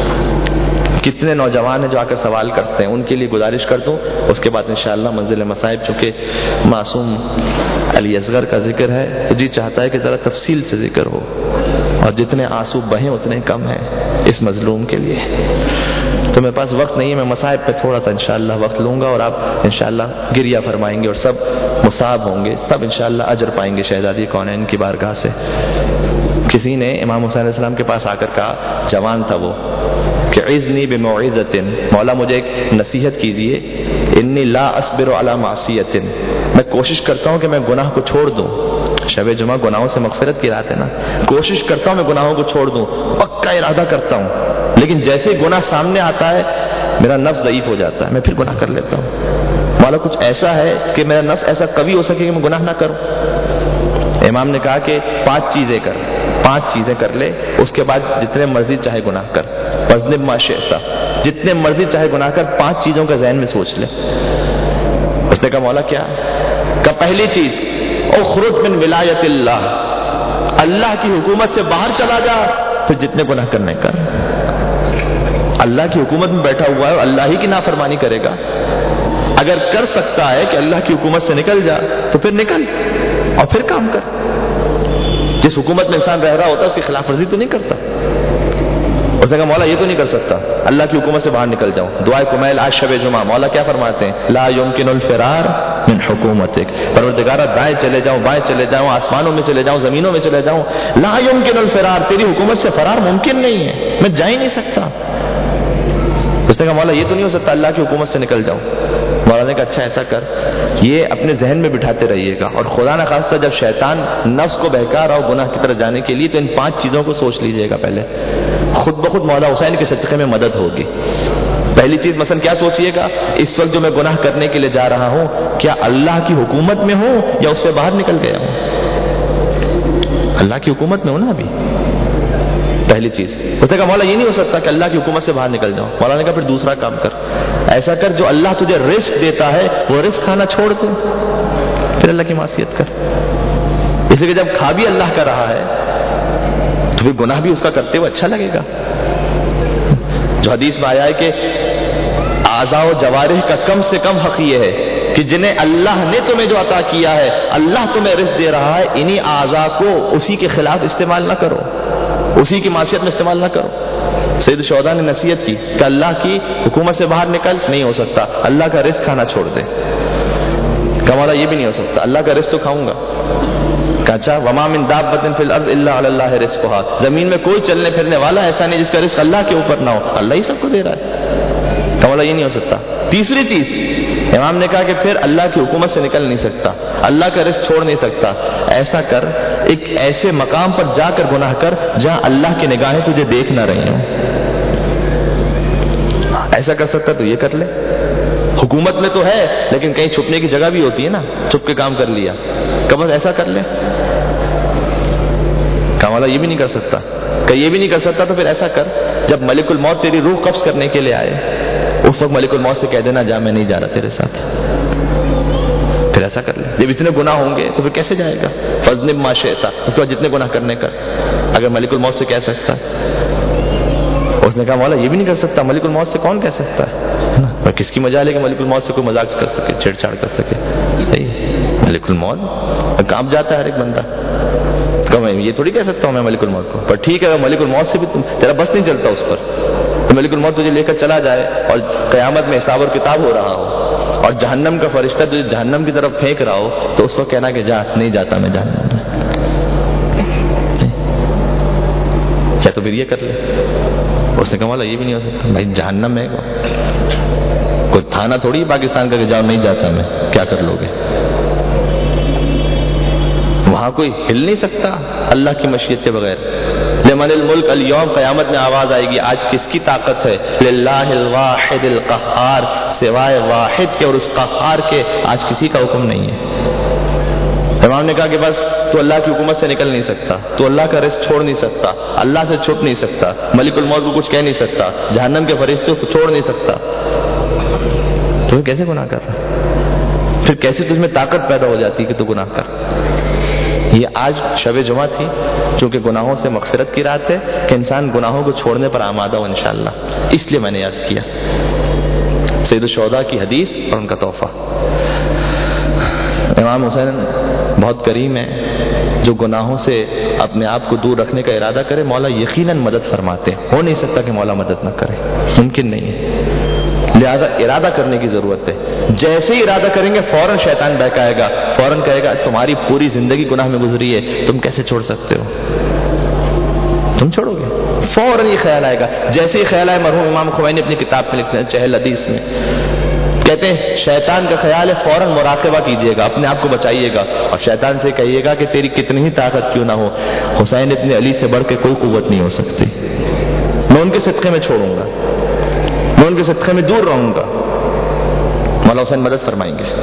کتنے نوجوان ہیں جو آ کر سوال کرتے ہیں, ان کے لیے گزارش کر دوں. اس کے بعد انشاءاللہ منزل مصائب, چونکہ معصوم علی اصغر کا ذکر ہے تو جی چاہتا ہے کہ ذرا تفصیل سے ذکر ہو, اور جتنے آنسو بہیں اتنے کم ہیں اس مظلوم کے لیے. تو میرے پاس وقت نہیں ہے, میں مصائب پہ تھوڑا سا انشاءاللہ وقت لوں گا, اور آپ انشاءاللہ گریہ فرمائیں گے, اور سب مصاب ہوں گے, سب انشاءاللہ اجر پائیں گے شہزادی کونین کی بارگاہ سے. کسی نے امام حسین علیہ السلام کے پاس آ کر کہا, جوان تھا وہ, کہ عزنی بموعظۃ, مولا مجھے ایک نصیحت کیجئے. انی لا اصبر علی معصیۃ, میں کوشش کرتا ہوں کہ میں گناہ کو چھوڑ دوں. شب جمعہ گناہوں سے مغفرت کی رات ہے نا. کوشش کرتا ہوں میں گناہوں کو چھوڑ دوں, پکا ارادہ کرتا ہوں, لیکن جیسے ہی گناہ سامنے آتا ہے میرا نفس ضعیف ہو جاتا ہے, میں پھر گناہ کر لیتا ہوں. مولا کچھ ایسا ہے کہ میرا نفس ایسا کبھی ہو سکے کہ میں گناہ نہ کروں. امام نے کہا کہ پانچ چیزیں کر, پانچ چیزیں کر لے, اس کے بعد جتنے مرضی چاہے گناہ کر. فَاذْنِبْ مَا شِئْتَ, جتنے مرضی چاہے گناہ کر, پانچ چیزوں کا ذہن میں سوچ لے. اس نے کہا مولا کیا؟ کہ پہلی چیز اخرج من ولایت اللہ, اللہ کی حکومت سے باہر چلا جا, پھر جتنے گناہ کرنے کر. اللہ کی حکومت میں بیٹھا ہوا ہے, اللہ ہی کی نافرمانی کرے گا. اگر کر سکتا ہے کہ اللہ کی حکومت سے نکل جا تو پھر نکل, اور پھر کام کر. جس حکومت میں انسان رہ رہا ہوتا ہے اس کی خلاف ورزی تو نہیں کرتا. اس نے کہا مولا یہ تو نہیں کر سکتا, اللہ کی حکومت سے باہر نکل جاؤں. دعائے کمیل آج شب جمعہ, مولا کیا فرماتے ہیں؟ لا یمکن الفرار من حکومتک, پروردگارہ دائیں چلے جاؤں, بائیں چلے جاؤں, آسمانوں میں چلے جاؤں, زمینوں میں چلے جاؤں, لا یمکن الفرار, تیری حکومت سے فرار ممکن نہیں ہے, میں جا ہی نہیں سکتا. اس نے کہا مولا یہ تو نہیں ہو سکتا اللہ کی حکومت سے نکل جاؤں. مولا نے کہا اچھا ایسا کر, یہ اپنے ذہن میں بٹھاتے رہیے گا, اور خدا نہ خواستہ جب شیطان نفس کو بہکا رہا ہو گناہ کی طرف جانے کے لیے, تو ان پانچ چیزوں کو سوچ لیجئے گا پہلے. خود بخود مولا حسین کے صدقے میں مدد ہوگی. پہلی چیز مثلا کیا سوچئے گا, اس وقت جو میں گناہ کرنے کے لیے جا رہا ہوں کیا اللہ کی حکومت میں ہوں یا اس سے باہر نکل گیا ہوں؟ اللہ کی حکومت میں ہوں نا ابھی. پہلی چیز. اس نے کہا مولا یہ نہیں ہو سکتا کہ اللہ کی حکومت سے باہر نکل جاؤں. مولا نے کہا پھر دوسرا کام کر, ایسا کر جو اللہ تجھے رزق دیتا ہے وہ رزق کھانا چھوڑ دے, پھر اللہ کی معصیت کر. اس لیے کہ جب کھا بھی اللہ کا رہا ہے تو پھر گناہ بھی اس کا کرتے ہوئے اچھا لگے گا. جو حدیث میں آیا ہے کہ اعضاء و جوارح کا کم سے کم حق یہ ہے کہ جنہیں اللہ نے تمہیں جو عطا کیا ہے, اللہ تمہیں رزق دے رہا ہے, انہی اعضاء کو اسی کے خلاف استعمال نہ کرو, اسی کی معصیت میں استعمال نہ کرو. سید الشہداء نے نصیحت کی کہ اللہ کی حکومت سے باہر نکل, نہیں ہو سکتا, اللہ کا رزق کھانا چھوڑ دے. کہ مولا یہ بھی نہیں ہو سکتا, اللہ کا رزق تو کھاؤں گا. اچھا وما من دابۃ فی الارض الا علی اللہ رزقها، زمین میں کوئی چلنے پھرنے والا ایسا نہیں جس کا رزق اللہ کے اوپر نہ ہو، اللہ ہی سب کو دے رہا ہے، تو یہ نہیں ہو سکتا۔ تیسری چیز امام نے کہا کہ پھر اللہ کی حکومت سے نکل نہیں سکتا، اللہ کا رزق چھوڑ نہیں سکتا، ایسا کر ایک ایسے مقام پر جا کر گناہ کر جہاں اللہ کی نگاہیں تجھے دیکھ نہ رہی ہوں، ایسا کر سکتا تو یہ کر لے۔ حکومت میں تو ہے لیکن کہیں چھپنے کی جگہ بھی ہوتی ہے نا، چھپ کے کام کر لیا، کہ بس ایسا کر لے۔ کام والا یہ بھی نہیں کر سکتا، کہ یہ بھی نہیں کر سکتا تو پھر ایسا کر جب ملک الموت تیری روح قبض کرنے کے لیے آئے اس وقت ملک الموت سے کہہ دینا جا میں نہیں جا رہا تیرے ساتھ، پھر ایسا کر لے۔ جب اتنے گناہ ہوں گے تو پھر کیسے جائے گا؟ فَاذْنِبْ مَا شِئْتَ، اس کے بعد جتنے گناہ کرنے کر، اگر ملک الموت سے کہہ سکتا۔ اس نے کہا مولا یہ بھی نہیں کر سکتا، ملک الموت سے کون کہہ سکتا ہے؟ اور کس کی مجال ہے کہ ملک الموت سے کوئی مذاق کر سکے، چھیڑ چھاڑ کر سکے؟ ملک الموت کانپ جاتا ہے ہر ایک بندہ، کہ میں یہ تھوڑی کہہ سکتا ہوں میں ملک الموت کو، پر ٹھیک ہے ملک الموت سے بھی تم تیرا بس نہیں چلتا اس پر، تو ملک الموت تجھے لے کر چلا جائے اور قیامت میں حساب اور کتاب ہو رہا ہو اور جہنم کا فرشتہ تجھے جہنم کی طرف پھینک رہا ہو تو اس وقت کہنا کہ جا نہیں جاتا میں جہنم میں، کیا تو پھر یہ کر لے؟ اس نے کہا مولا یہ بھی نہیں ہو سکتا، بھائی جہنم میں کوئی تھانہ تھوڑی ہے پاکستان کا کہ جاؤ نہیں جاتا میں، کیا کر لو گے؟ وہاں کوئی ہل نہیں سکتا اللہ کی مشیت کے بغیر۔ لمن الملک اليوم، قیامت میں آواز آئے گی آج کس کی طاقت ہے؟ للہ الواحد القہار، سوائے واحد کے اور اس قہار کے آج کسی کا حکم نہیں ہے۔ امام نے کہا کہ بس تو اللہ کی حکومت سے نکل نہیں سکتا، تو اللہ کا رزق چھوڑ نہیں سکتا، اللہ سے چھپ نہیں سکتا، ملک الموت کو کچھ کہہ نہیں سکتا، جہنم کے فرشتوں کو چھوڑ نہیں سکتا، تو کیسے گناہ کر رہا؟ پھر کیسے تجھ میں طاقت پیدا ہو جاتی کہ تو گناہ کر؟ یہ آج شب جمعہ تھی چونکہ گناہوں سے مغفرت کی رات ہے کہ انسان گناہوں کو چھوڑنے پر آمادہ ہو انشاءاللہ، اس لیے میں نے یاد کیا سید الشہداء کی حدیث اور ان کا تحفہ۔ امام حسین بہت کریم ہے، جو گناہوں سے اپنے آپ کو دور رکھنے کا ارادہ کرے مولا یقیناً مدد فرماتے ہیں، ہو نہیں سکتا کہ مولا مدد نہ کرے، ممکن نہیں ہے، لہذا ارادہ کرنے کی ضرورت ہے۔ جیسے ہی ارادہ کریں گے فوراً شیطان بہکائے گا، فوراً کہے گا تمہاری پوری زندگی گناہ میں گزری ہے، تم کیسے چھوڑ سکتے ہو؟ تم چھوڑو گے؟ فوراً یہ خیال آئے گا۔ جیسے ہی خیال آئے، مرحوم امام خمینی اپنی کتاب میں لکھتے ہیں چہل حدیث میں، کہتے ہیں شیطان کا خیال ہے فوراً مراقبہ کیجئے گا، اپنے آپ کو بچائیے گا اور شیطان سے کہیے گا کہ تیری کتنی ہی طاقت کیوں نہ ہو، حسین ابن علی سے بڑھ کے کوئی قوت نہیں ہو سکتی، میں ان کے صدقے میں چھوڑوں گا، میں ان کے صدقے میں دور رہوں گا، مولا حسین مدد فرمائیں گے۔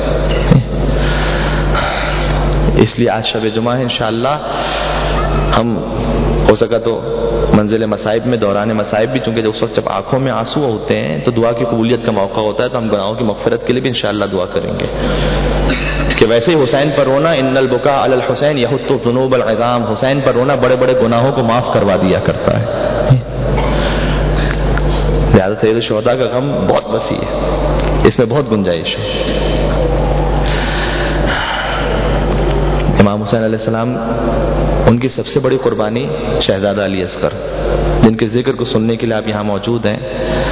اس لیے آج شب جمعہ ہے، انشاءاللہ ہم ہو سکا تو منزل مصائب میں، دوران مصائب بھی، چونکہ اس وقت جب آنکھوں میں آنسو ہوتے ہیں تو دعا کی قبولیت کا موقع ہوتا ہے، تو ہم گناہوں کی مغفرت کے لیے بھی انشاءاللہ دعا کریں گے کہ ویسے ہی حسین پر رونا، ان البکاء علی الحسین یحط ذنوب العظام، حسین پر رونا بڑے بڑے گناہوں کو معاف کروا دیا کرتا ہے۔ لہٰذا سید الشہداء کا غم بہت وسیع ہے، اس میں بہت گنجائش ہے۔ امام حسین علیہ السلام، ان کی سب سے بڑی قربانی شہزادہ علی اصغر، جن کے ذکر کو سننے کے لیے آپ یہاں موجود ہیں۔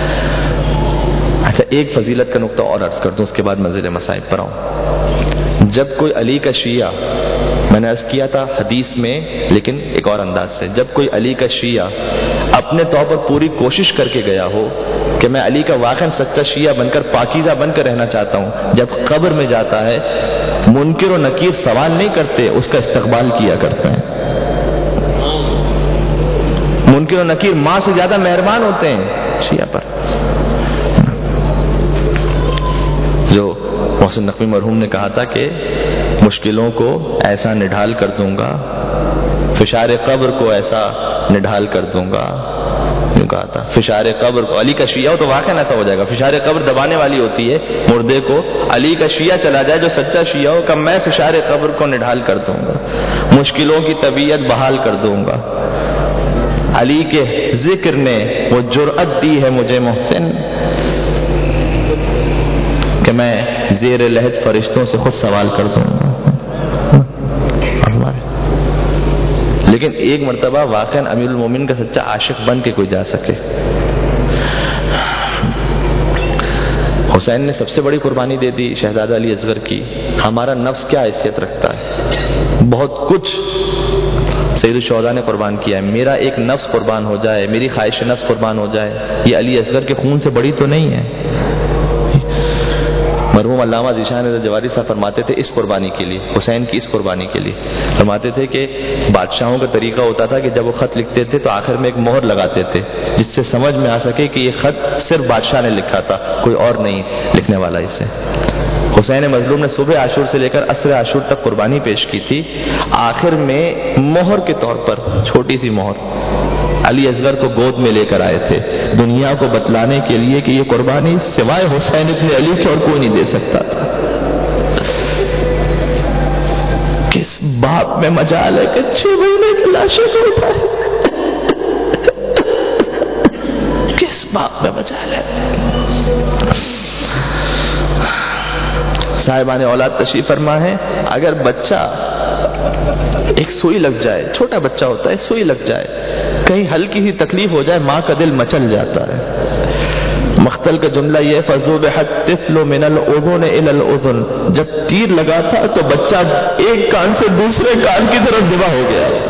اچھا ایک فضیلت کا نقطہ اور عرض کر دوں، اس کے بعد منزل مصائب پر آؤں۔ جب کوئی علی کا شیعہ، میں نے عرض کیا تھا حدیث میں لیکن ایک اور انداز سے، جب کوئی علی کا شیعہ اپنے طور پر پوری کوشش کر کے گیا ہو کہ میں علی کا واقعا سچا شیعہ بن کر، پاکیزہ بن کر رہنا چاہتا ہوں، جب قبر میں جاتا ہے منکر و نکیر سوال نہیں کرتے، اس کا استقبال کیا کرتے ہیں۔ منکر و نکیر ماں سے زیادہ مہربان ہوتے ہیں شیعہ پر۔ جو محسن نقوی مرحوم نے کہا تھا کہ مشکلوں کو ایسا نڈھال کر دوں گا، فشار قبر کو ایسا نڈھال کر دوں گا، یوں کہا تھا، فشار قبر کو، علی کا شیعہ ہو تو واقعا ایسا ہو جائے گا، فشار قبر دبانے والی ہوتی ہے مردے کو، علی کا شیعہ چلا جائے جو سچا شیعہ ہو کہ میں فشار قبر کو نڈھال کر دوں گا، مشکلوں کی طبیعت بحال کر دوں گا، علی کے ذکر نے وہ جرأت دی ہے مجھے محسن کہ میں زیر لحد فرشتوں سے خود سوال کر دوں گا۔ لیکن ایک مرتبہ واقعا امیر المومنین کا سچا عاشق بن کے کوئی جا سکے۔ حسین نے سب سے بڑی قربانی دے دی شہزادہ علی اصغر کی، ہمارا نفس کیا حیثیت رکھتا ہے، بہت کچھ سید الشہداء نے قربان کیا ہے. میرا ایک نفس قربان ہو جائے، میری خواہش نفس قربان ہو جائے، یہ علی اصغر کے خون سے بڑی تو نہیں ہے. مرحوم علامہ ذیشان جواری صاحب فرماتے تھے اس قربانی کے لیے، حسین کی اس قربانی کے لیے فرماتے تھے کہ بادشاہوں کا طریقہ ہوتا تھا کہ جب وہ خط لکھتے تھے تو آخر میں ایک مہر لگاتے تھے جس سے سمجھ میں آ سکے کہ یہ خط صرف بادشاہ نے لکھا تھا، کوئی اور نہیں لکھنے والا اسے. حسین مظلوم نے صبح عاشور سے لے کر عصر عاشور تک قربانی پیش کی تھی. آخر میں مہر کے طور پر چھوٹی سی مہر علی اصغر کو گود میں لے کر آئے تھے دنیا کو بتلانے کے لیے کہ یہ قربانی سوائے حسین ابن علی کے اور کوئی نہیں دے سکتا تھا. کس باپ میں مجال ہے کہ چھ مہینے کی لاشیں کو اٹھائے؟ کس باپ میں مجال ہے؟ صاحبان اولاد تشریف فرما ہے، اگر بچہ ایک سوئی لگ جائے، چھوٹا بچہ ہوتا ہے، سوئی لگ جائے، کہیں ہلکی سی تکلیف ہو جائے، ماں کا دل مچل جاتا ہے. مختل کا جملہ یہ فذوب الطفل من الاذن الى الاذن، جب تیر لگا تھا تو بچہ ایک کان سے دوسرے کان کی طرف ذبح ہو گیا تھا.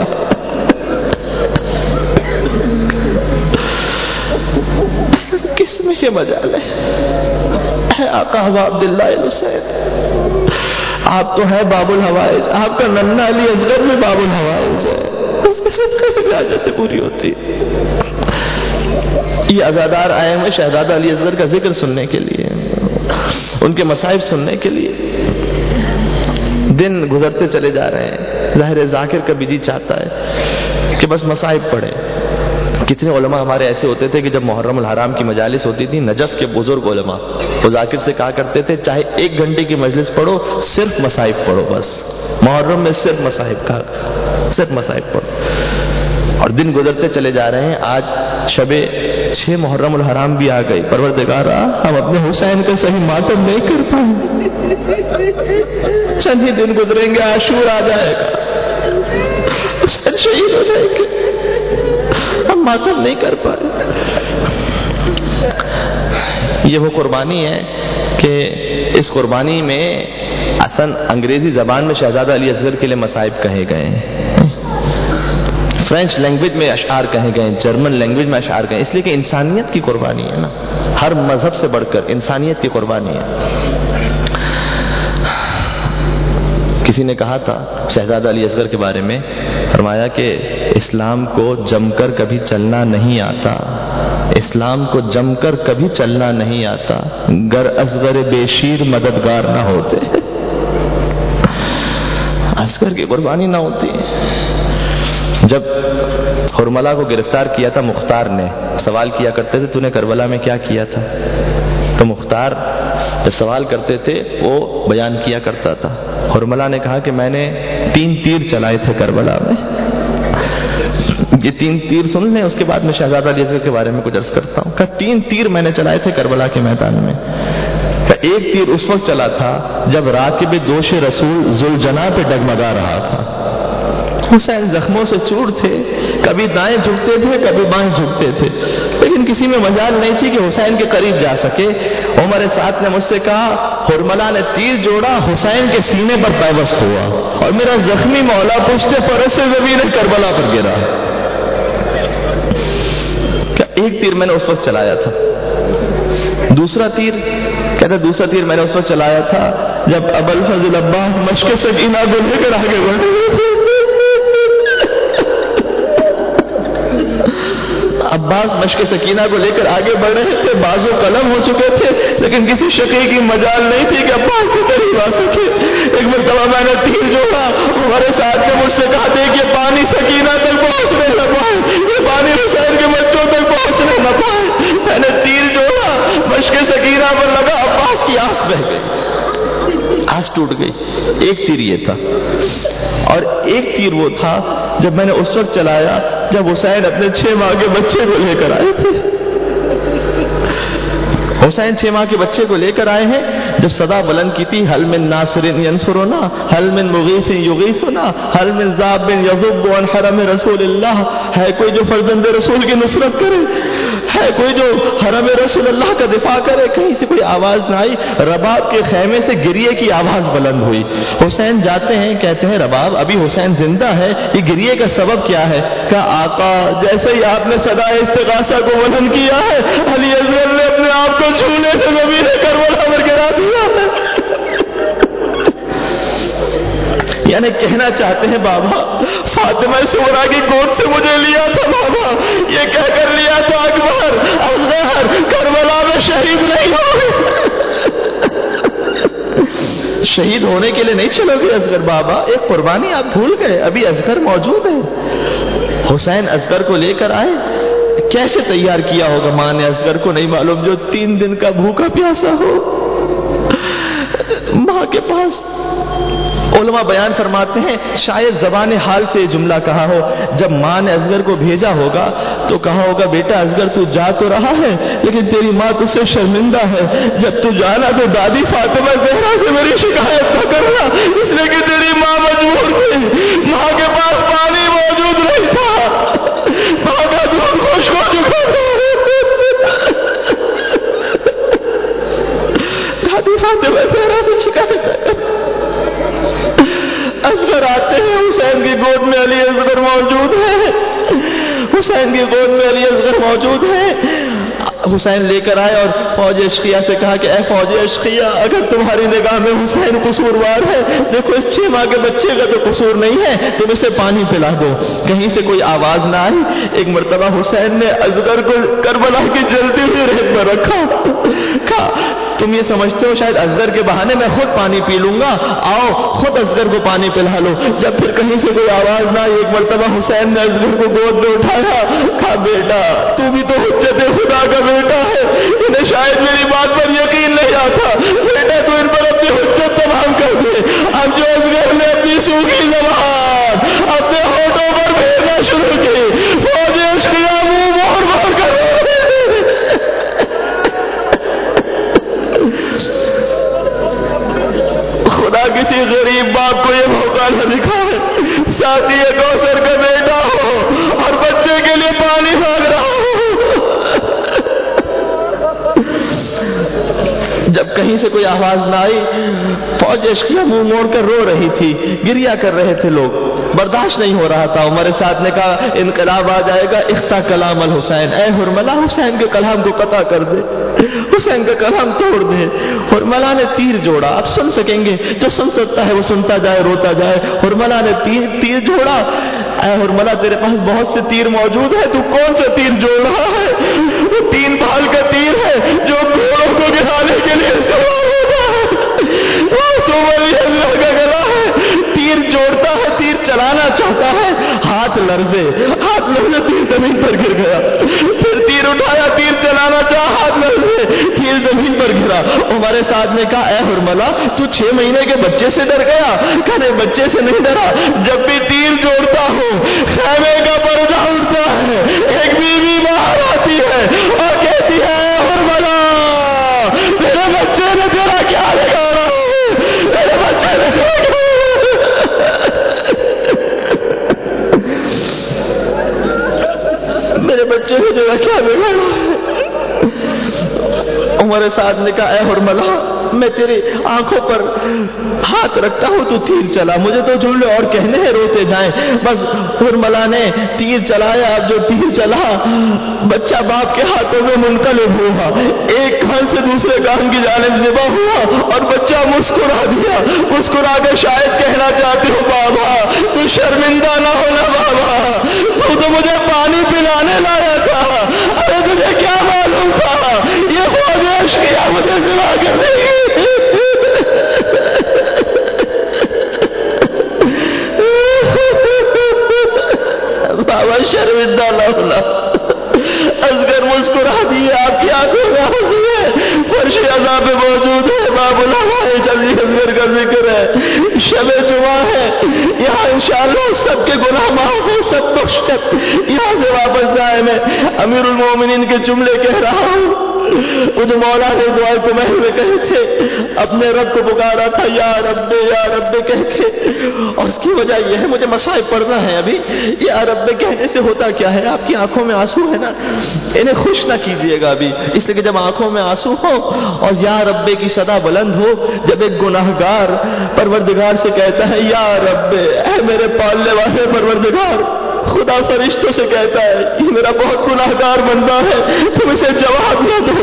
کس میں یہ مجال ہے؟ آقا ابا عبداللہ الحسین، آپ تو ہے باب الحوائج، آپ کا ننھا علی اصغر میں باب الحوائج ہے، اس کے ساتھ کبھی حاجتیں پوری ہوتی. یہ عزادار آئے ہوئے شہزادہ علی اصغر کا ذکر سننے کے لیے، ان کے مصائب سننے کے لیے. دن گزرتے چلے جا رہے ہیں، ظاہر ذاکر کا بھی جی چاہتا ہے کہ بس مصائب پڑھے. کتنے علماء ہمارے ایسے ہوتے تھے کہ جب محرم الحرام کی مجالس ہوتی تھی، نجف کے بزرگ علماء وہ ذاکر سے کہا کرتے تھے چاہے ایک گھنٹے کی مجلس پڑھو، صرف مصائب پڑھو، بس محرم میں صرف مصائب کا صرف مصائب پڑھو. اور دن گزرتے چلے جا رہے ہیں. آج شب چھ محرم الحرام بھی آ گئی. پروردگارا ہم اپنے حسین کا صحیح ماتم نہیں کر پائیں، چند ہی دن گزریں گے عاشور آ جائے گا، شہید ہو جائیں گے، ہم ماتم نہیں کر پائے. یہ وہ قربانی ہے کہ اس قربانی میں اصل انگریزی زبان میں شہزادہ علی اصغر کے لیے مصائب کہے گئے ہیں، فرینچ لینگویج میں اشعار کہے گئے، جرمن لینگویج میں اشعار کہے، اس لیے کہ انسانیت کی قربانی ہے نا، ہر مذہب سے بڑھ کر انسانیت کی قربانی ہے. کسی نے کہا تھا شہزادہ علی اصغر کے بارے میں، فرمایا کہ اسلام کو جم کر کبھی چلنا نہیں آتا، اسلام کو جم کر کبھی چلنا نہیں آتا، گر اصغر بے شیر مددگار نہ ہوتے. اصغر کی قربانی نہ ہوتی. جب حرملہ کو گرفتار کیا تھا مختار نے، سوال کیا کرتے تھے تو نے کربلا میں کیا کیا تھا، تو مختار جب سوال کرتے تھے وہ بیان کیا کرتا تھا. حرملہ نے کہا کہ میں نے تین تیر چلائے تھے کربلا میں. یہ تین تیر سن لیں، اس کے بعد میں شہزادہ علی اصغر کے بارے میں کچھ عرض کرتا ہوں. کہ تین تیر میں نے چلائے تھے کربلا کے میدان میں. کہ ایک تیر اس وقت چلا تھا جب راکب دوش رسول ذوالجناح پہ ڈگمگا رہا تھا. حسین زخموں سے چور تھے، کبھی دائیں جھکتے تھے کبھی بائیں جھکتے تھے، لیکن کسی میں مجال نہیں تھی کہ حسین کے قریب جا سکے. عمر سعد نے مجھ سے کہا حرملہ نے تیر جوڑا، حسین کے سینے پر پیوست ہوا اور میرا زخمی مولا پشت فرس سے زمین کربلا پر گرا. کیا ایک تیر میں نے اس وقت چلایا تھا. دوسرا تیر کہتے دوسرا تیر میں نے اس وقت چلایا تھا جب ابوالفضل عباس مشق سکینہ کو لے کر آگے بڑھے. عباس مشق سکینہ کو لے کر آگے بڑھ رہے تھے، بازو قلم ہو چکے تھے، لیکن کسی شقی کی مجال نہیں تھی کہ عباس کے قریب آ سکے. ایک مرتبہ میں نے تیر جوڑا، ہمارے ساتھ نے مجھ سے کہا تھے کہ پانی سکینہ تک پہنچنے نہ پائے، یہ پانی حسین کے بچوں تک پہنچنے نہ پائے. میں نے تیر جوڑا، مشق سکینہ پر لگا، عباس کی آس بہہ گئی، آس ٹوٹ گئی. ایک تیر یہ تھا. اور ایک تیر وہ تھا جب میں نے اس وقت چلایا جب حسین اپنے چھ ماہ کے بچے کو لے کر آئے تھے. حسین چھ ماہ کے بچے کو لے کر آئے ہیں. جب صدا بلند کی تھی حل من ناصر ینصرنا، حل من مغیث یغیثنا، حل من ذاب یذب عن حرم رسول اللہ، ہے کوئی جو فرزند رسول کی نصرت کرے. ہے کوئی جو حرم رسول اللہ کا دفاع کرے؟ کہیں سے کوئی آواز نہ آئی. رباب کے خیمے سے گریے کی آواز بلند ہوئی. حسین جاتے ہیں، کہتے ہیں رباب ابھی حسین زندہ ہے، یہ گریے کا سبب کیا ہے؟ کہا آقا جیسے ہی آپ نے صدا استغاثہ کو بلند کیا ہے، علی اصغر نے اپنے آپ کو چھونے سے زمین کربلا پر گرا دیا ہے. یعنی کہنا چاہتے ہیں بابا فاطمہ سغرا کی گود سے مجھے لیا تھا بابا، یہ کہہ کر لیا تھا اکبر اصغر کربلا میں شہید نہیں ہو. شہید ہونے کے لیے نہیں چلو گے اصغر بابا، ایک قربانی آپ بھول گئے، ابھی اصغر موجود ہے. حسین اصغر کو لے کر آئے. کیسے تیار کیا ہوگا ماں نے اصغر کو نہیں معلوم، جو تین دن کا بھوکا پیاسا ہو ماں کے پاس. علماء بیان فرماتے ہیں شاید زبان حال سے یہ جملہ کہا ہو. جب ماں نے اصغر کو بھیجا ہوگا تو کہا ہوگا بیٹا اصغر تو جا تو رہا ہے لیکن تیری ماں تجھ سے شرمندہ ہے، جب تو جانا تو دادی فاطمہ زہرا سے میری شکایت نہ کرنا، اس لیے کہ تیری ماں مجبور تھی، ماں کے پاس پانی موجود نہیں تھا، ماں کا دودھ خشک ہو چکا تھا. دادی فاطمہ زہرا سے شکایت نہ کرنا. اصغر آتے ہیں، حسین کی گود میں علی اصغر موجود ہے، حسین کی گود میں علی اصغر موجود ہے. حسین لے کر آئے اور فوج عشقیہ سے کہا کہ اے فوج عشقیہ اگر تمہاری نگاہ میں حسین قصوروار ہے، دیکھو اس چھ ماہ کے بچے کا تو قصور نہیں ہے، تم اسے پانی پلا دو. کہیں سے کوئی آواز نہ آئی. ایک مرتبہ حسین نے اصغر کو کربلا کی جلتی ہوئی ریت پر رکھا. کہا تم یہ سمجھتے ہو شاید اصغر کے بہانے میں خود پانی پی لوں گا، آؤ خود اصغر کو پانی پلا لو. جب پھر کہیں سے کوئی آواز نہ آئی، ایک مرتبہ حسین نے اصغر کو گود میں اٹھایا. کہا بیٹا تو بھی تو حجت خدا کا بیٹا ہے، انہیں شاید میری بات پر یقین نہیں آتا، بیٹا تو ان پر اپنی حجت تمام کر دے. اب جو اصغر نے اپنی سوکھی زبان اپنے ہونٹوں پر بھیجنا شروع کی، فوج عشقیہ منہ موڑ موڑ کر خدا کسی غریب باپ کو یہ موقع نہ دکھائے، ساتھی کوثر کا بیٹا ہو اور بچے کے لیے پانی مانگ رہا ہو. جب کہیں سے کوئی آواز نہ آئی، فوج عشقیہ منہ موڑ کر رو رہی تھی، گریا کر رہے تھے لوگ، برداشت نہیں ہو رہا تھا. عمر سعد نے کہا انقلاب آ جائے گا، اختا کلام الحسین، اے حرملہ حسین کے کلام کو قطع کر دے، حسین کا کلام توڑ دے. حرملہ نے تیر جوڑا. آپ سن سکیں گے، جو سن سکتا ہے وہ سنتا جائے روتا جائے. حرملہ نے تیر تیر جوڑا. اے حرملہ تیرے پاس بہت سے تیر موجود ہے، تو کون سا تیر جوڑ رہا ہے؟ وہ تین بھال کا تیر ہے جو گھوڑوں کو گرانے کے لیے استعمال ہوتا ہے، وہ سومری اللہ کا گلا ہے. تیر جوڑتا ہے، تیر چلانا چاہتا ہے، ہاتھ لرزے، ہاتھ لرزے، تیر زمین پر گر گیا. پھر تیر اٹھایا، تیر چلانا چاہا، ہاتھ لرزے، تیر زمین پر گرا. عمر سعد نے کہا اے حرملہ تو چھ مہینے کے بچے سے ڈر گیا؟ کہنے بچے سے نہیں ڈرا، جب بھی تیر جوڑتا ہوں خیمے کا پردہ اٹھتا ہے، ایک بیوی باہر آتی ہے اور کہتی ہے اے حرملہ میرے بچے نے تیرا کیا بگاڑا ہے، میرے بچے نے تیرا کیا میرے بچے نے تیرا کیا بگاڑا ہے. عمر سعد نے کہا اے حرملہ میں تیری آنکھوں پر ہاتھ رکھتا ہوں تو تیر چلا، مجھے تو جملے اور کہنے ہیں روتے جائیں. بس حرملہ نے تیر چلایا. اب جو تیر چلا بچہ باپ کے ہاتھوں میں منقلب ہوا، ایک کان سے دوسرے کان کی جانب ذبح ہوا اور بچہ مسکرا دیا. مسکرا کے شاید کہنا چاہتی ہوں بابا تو شرمندہ نہ ہونا، بابا تو تو مجھے پانی پلانے لایا تھا، ارے تجھے کیا معلوم تھا یہ فوج عشقیہ مجھے ذبح کر دے گی. بابا شرمندہ نہ ہونا. اصغر مسکرا دیے. آپ کی آنکھوں میں ہنسی ہے، فرش عذاب میں موجود ہے. باب الحوائے چلی اصغر کا ذکر ہے، شب جمعہ ہے، یہاں انشاءاللہ سب کے گناہ معاف ہو، سب بخش کر یہاں سے واپس جائے. میں امیر المومنین کے جملے کہہ رہا ہوں. وہ جو مولا نے دعا کمہل میں کہے تھے، اپنے رب کو پکارا تھا یا رب یا رب کہہ کے، اور اس کی وجہ یہ ہے مجھے مصائب پڑھنا ہے ابھی، یا رب کہنے سے ہوتا کیا ہے، آپ کی آنکھوں میں آنسو ہے نا، انہیں خوش نہ کیجئے گا ابھی، اس لیے کہ جب آنکھوں میں آنسو ہو اور یا رب کی صدا بلند ہو، جب ایک گناہگار پروردگار سے کہتا ہے یا رب، اے میرے پالنے والے پروردگار، خدا فرشتوں سے کہتا ہے یہ میرا بہت گناہگار بندہ ہے، تم اسے جواب نہ دو،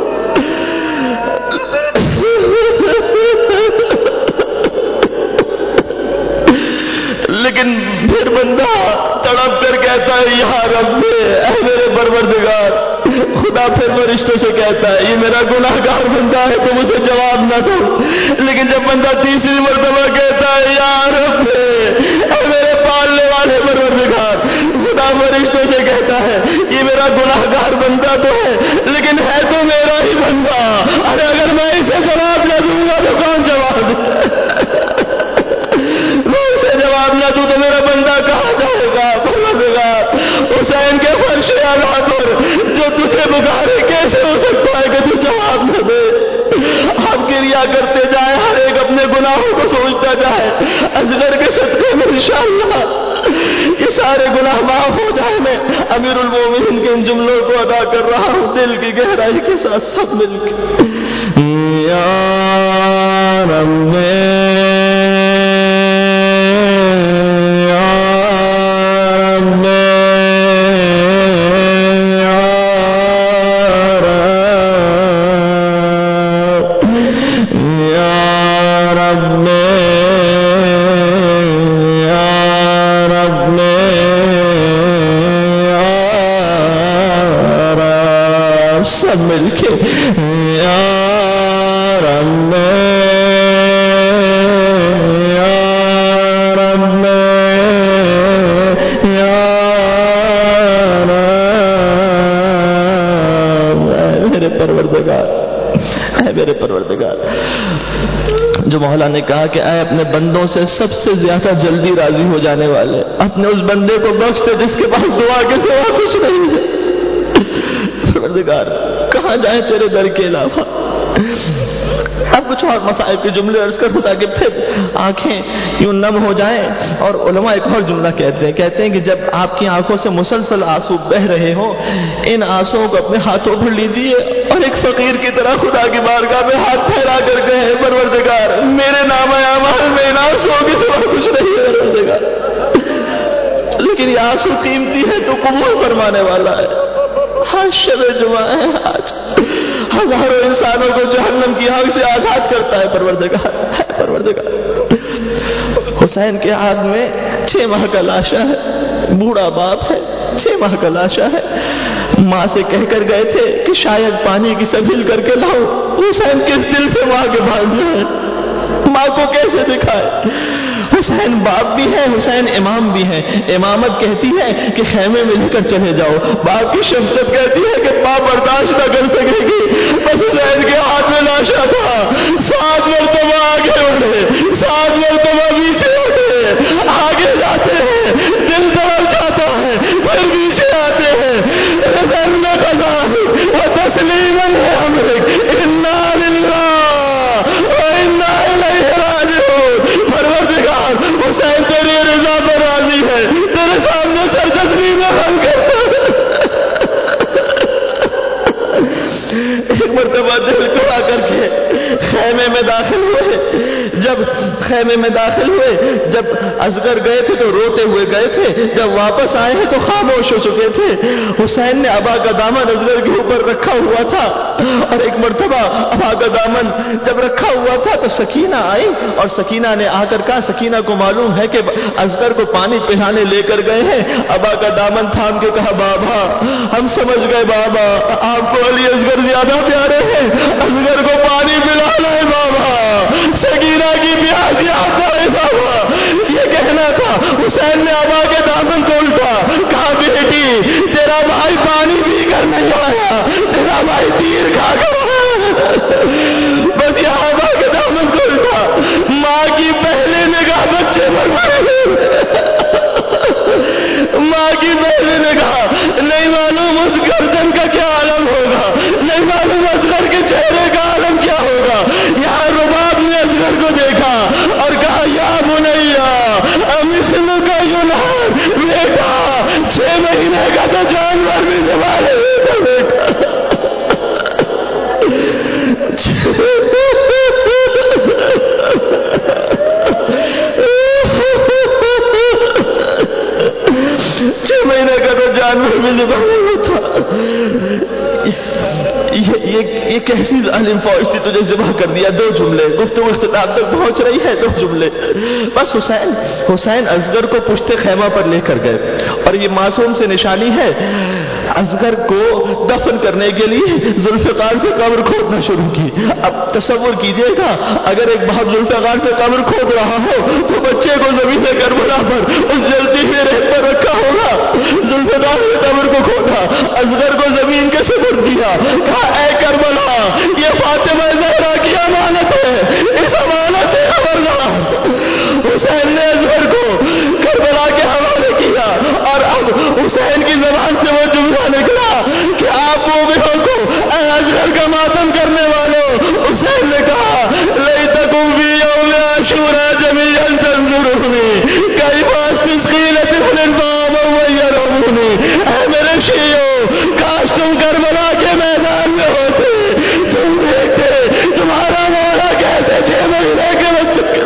لیکن پھر بندہ تڑپ کر کہتا ہے یا رب، اے میرے پروردگار، خدا پھر فرشتوں سے کہتا ہے یہ میرا گناہگار بندہ ہے، تم اسے جواب نہ دو، لیکن جب بندہ تیسری مرتبہ کہتا ہے یا رب، اے میرے پالنے والے پروردگار، خدا فرشتوں سے کہتا ہے یہ میرا گناہگار بندہ تو ہے لیکن ہے تو میرا ہی بندہ، ارے اگر میں اسے جواب نہ دوں گا تو کون جواب دے، میں اسے جواب نہ دوں تو میرا بندہ کہاں جائے گا، پروردگار حسین کے فرش اعلیٰ پر جو تجھے پکارے کیسے ہو سکتا ہے کہ تو جواب نہ دے، آپ کریا کرتے جائیں، ہر ایک اپنے گناہوں کو سوچتا جائے، اصغر کے صدقے میں انشاءاللہ یہ سارے گناہ معاف ہو جائے۔ میں امیر المومنین کے ان جملوں کو ادا کر رہا ہوں دل کی گہرائی کے ساتھ سب مل کے، یا رب مل کے یا رب یا رب یا رب، اے میرے پروردگار، اے میرے پروردگار، جو مولا نے کہا کہ اے اپنے بندوں سے سب سے زیادہ جلدی راضی ہو جانے والے، اپنے اس بندے کو بخش دے جس کے پاس دعا کے سوا کچھ نہیں ہے، پروردگار کہاں جائیں تیرے در کے علاوہ۔ اب کچھ اور مسائل کے جملے عرض کروں تاکہ پھر آنکھیں یوں نم ہو جائیں، اور علماء ایک اور جملہ کہتے ہیں کہتے ہیں کہ جب آپ کی آنکھوں سے مسلسل آنسو بہ رہے ہوں، ان آنسوؤں کو اپنے ہاتھوں پر لیجئے اور ایک فقیر کی طرح خدا کی بارگاہ میں ہاتھ پھیلا کر کہیں پروردگار میرے نام اعمال میں ان آنسوؤں کے سوا کچھ نہیں ہے پروردگار، لیکن یہ آنسو قیمتی ہے تو قبول فرمانے والا ہے۔ آج شب جمعہ ہے، آج ہزاروں انسانوں کو جہنم کی آگ سے آزاد کرتا ہے پروردگار، ہے پروردگار۔ حسین کے ہاتھ میں چھ ماہ کا لاشا ہے، بوڑھا باپ ہے، چھ ماہ کا لاشا ہے، ماں سے کہہ کر گئے تھے کہ شاید پانی کی سبیل کر کے لاؤ، حسین کس دل سے ماں کے بھاگ ہے، ماں کو کیسے دکھائے؟ حسین باپ بھی ہے، حسین امام بھی ہے، امامت کہتی ہے کہ خیمے میں لے کر چلے جاؤ، باپ کی شفقت کہتی ہے کہ ماں برداشت نہ کر سکے گی، بس حسین کے ہاتھ میں لاشا تھا، سات مرتبہ آگے اڑے، سات مرتبہ پیچھے اڑے، آگے جاتے ہیں، دل دبل جاتا ہے، پھر پیچھے آتے ہیں، حسین نے کہا وہ تسلیم ہے، انا للہ و انا الیہ راجعون، پروردگار حسین تیری رضا پر راضی ہے، تیرے سامنے سر تسلیم ہم کرتا ہے۔ ایک مرتبہ دل کھڑا کر کے خیمے میں داخل ہوئے، جب خیمے میں داخل ہوئے، جب اصغر گئے تھے تو روتے ہوئے گئے تھے، جب واپس آئے ہیں تو خاموش ہو چکے تھے۔ حسین نے ابا کا دامن اصغر کے اوپر رکھا ہوا تھا، اور ایک مرتبہ ابا کا دامن جب رکھا ہوا تھا تو سکینہ آئی، اور سکینہ نے آ کر کہا، سکینہ کو معلوم ہے کہ اصغر کو پانی پلانے لے کر گئے ہیں، ابا کا دامن تھام کے کہا بابا ہم سمجھ گئے بابا آپ کو علی اصغر زیادہ پیارے ہیں، اصغر کو پانی پلانا ہے بابا، سکینہ کی پیاس یاد آئے بابا، یہ کہنا تھا۔ حسین نے ابا کے دامن کو الٹا، کہا بیٹی تیرا بھائی پانی پی کر نہیں آیا، تیرا بھائی تیر کھا کر آیا، بس یہ ابا کے دامن کو الٹا، ماں کی پہلے نگاہ بچے پر پڑے، ماں کی پہلے نگاہ، نہیں معلوم اس گردن کا کیا عالم ہوگا، نہیں معلوم جانور بھی ذبح نہیں ہوتا. یہ یہ یہ کیسی ظالم فوج تھی تجھے ذبح کر دیا. دو جملے, گفتگو اختتام تک پہنچ رہی ہے, دو جملے بس. حسین حسین اصغر کو پشت خیمہ پر لے کر گئے اور یہ معصوم سے نشانی ہے. اصغر کو دفن کرنے کے لیے ذوالفقار سے قبر کھودنا شروع کی. اب تصور کیجئے گا اگر ایک باپ ذوالفقار سے قبر کھود رہا ہو تو بچے کو زمین کربلا پر اس جلتی ہوئے ریت پر رکھا ہوگا. ذوالفقار نے قبر کو کھودا, اصغر کو زمین کے سپرد کیا, کہا اے کربلا یہ فاطمہ زہرا کی امانت ہے, اس امانت سے خبردار. حسین نے اصغر کو کربلا کے حوالے کیا اور اب حسین کی زبان سے وہ جملہ نکلا کہ آپ مومنوں کو اے اصغر کا ماتم کرنے والوں. حسین نے کہا لیتکم فی یوم عاشوراء جمیعا تنظرونی کیف استسقی طفل طعاما ویرمونی. اے میرے شیعوں, کاش تم کربلا کے میدان میں ہوتے, تم دیکھتے تمہارا مولا کیسے چھ مہینے کے بچے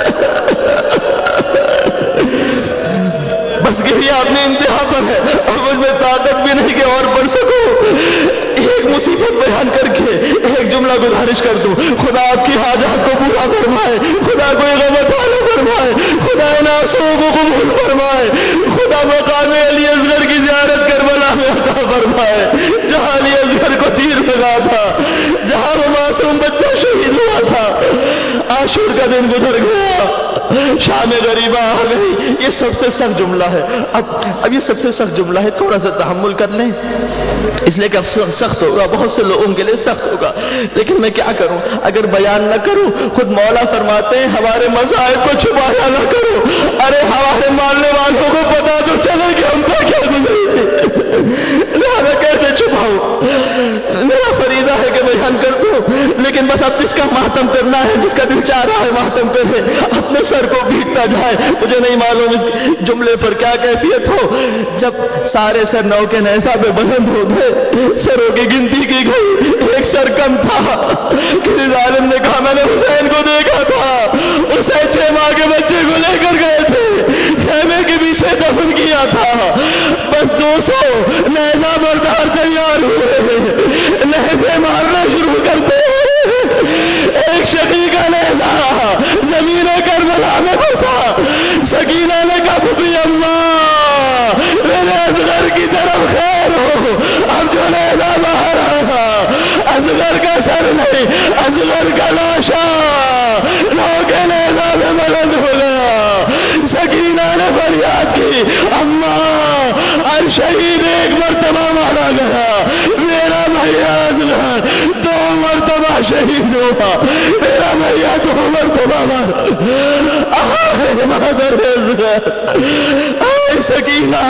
بس گریہ اپنی انتہا پر ہے اور مجھ میں طاقت بھی نہیں کہ اور پڑھ سکوں. ایک مصیبت بیان کر کے ایک جملہ گزارش کر دوں, خدا آپ کی حاجات کو پورا فرمائے, خدا کوئی غمت والا فرمائے, خدا ان آنسوؤں کو قبول فرمائے, خدا مقام علی اصغر کی زیارت کربلا میں عطا فرمائے جہاں علی اصغر کو تیر لگا تھا, جہاں وہ معصوم بچہ شہید ہوا تھا. عاشور کا دن گزر گیا, شام غریبہ آ گئی. یہ سب سے سخت جملہ ہے. اب اب یہ سب سے سخت جملہ ہے, تھوڑا سا تحمل کر لیں اس لیے کہ اب سخت ہوگا, بہت سے لوگوں کے لیے سخت ہوگا, لیکن میں کیا کروں اگر بیان نہ کروں. خود مولا فرماتے ہیں ہمارے مصائب کو چھپایا نہ کرو. ارے ہمارے ماننے والوں کو پتا تو چلے کہ ہم کا کیا گزری تھی, لہذا کیسے چھپاؤں. میرا فریضہ ہے کہ بیان کر دوں, لیکن بس اب جس کا ماتم کرنا ہے, جس کا دل چاہ رہا ہے ماتم کرے, اپنے سر کو پیٹتا جائے. مجھے نہیں معلوم اس جملے پر کیا کیفیت ہو. جب سارے سر نو کے نیزہ پہ بلند ہو گئے, سروں کی گنتی کی گئی, ایک سر کم تھا. کسی ظالم نے کہا میں نے حسین کو دیکھا تھا, اسے چھ ماہ کے بچے کو لے کر گئے تھے, خیمے کے پیچھے دفن کیا تھا. بس دو سو نیزہ بردار تیار ہوئے, نیزے مارنا شروع کرتے. ایک شقی کا نیزہ زمین کربلا میں پھنسا. سکینہ نے کہا پھپھی اماں میرے اصغر کی طرف خیر ہو, اب جو نیزہ باہر آیا اصغر کا سر نہیں, اصغر کا لاشا لو کے نیزہ میں بلند ہو گیا. سکینہ نے فریاد کی اماں ہر شہید ایک مرتبہ مارا گیا, میرا بھیا اصغر دو مرتبہ شہید ہوا, میرا بھیا دو مرتبہ مارا. مادر اصغر اے سکینہ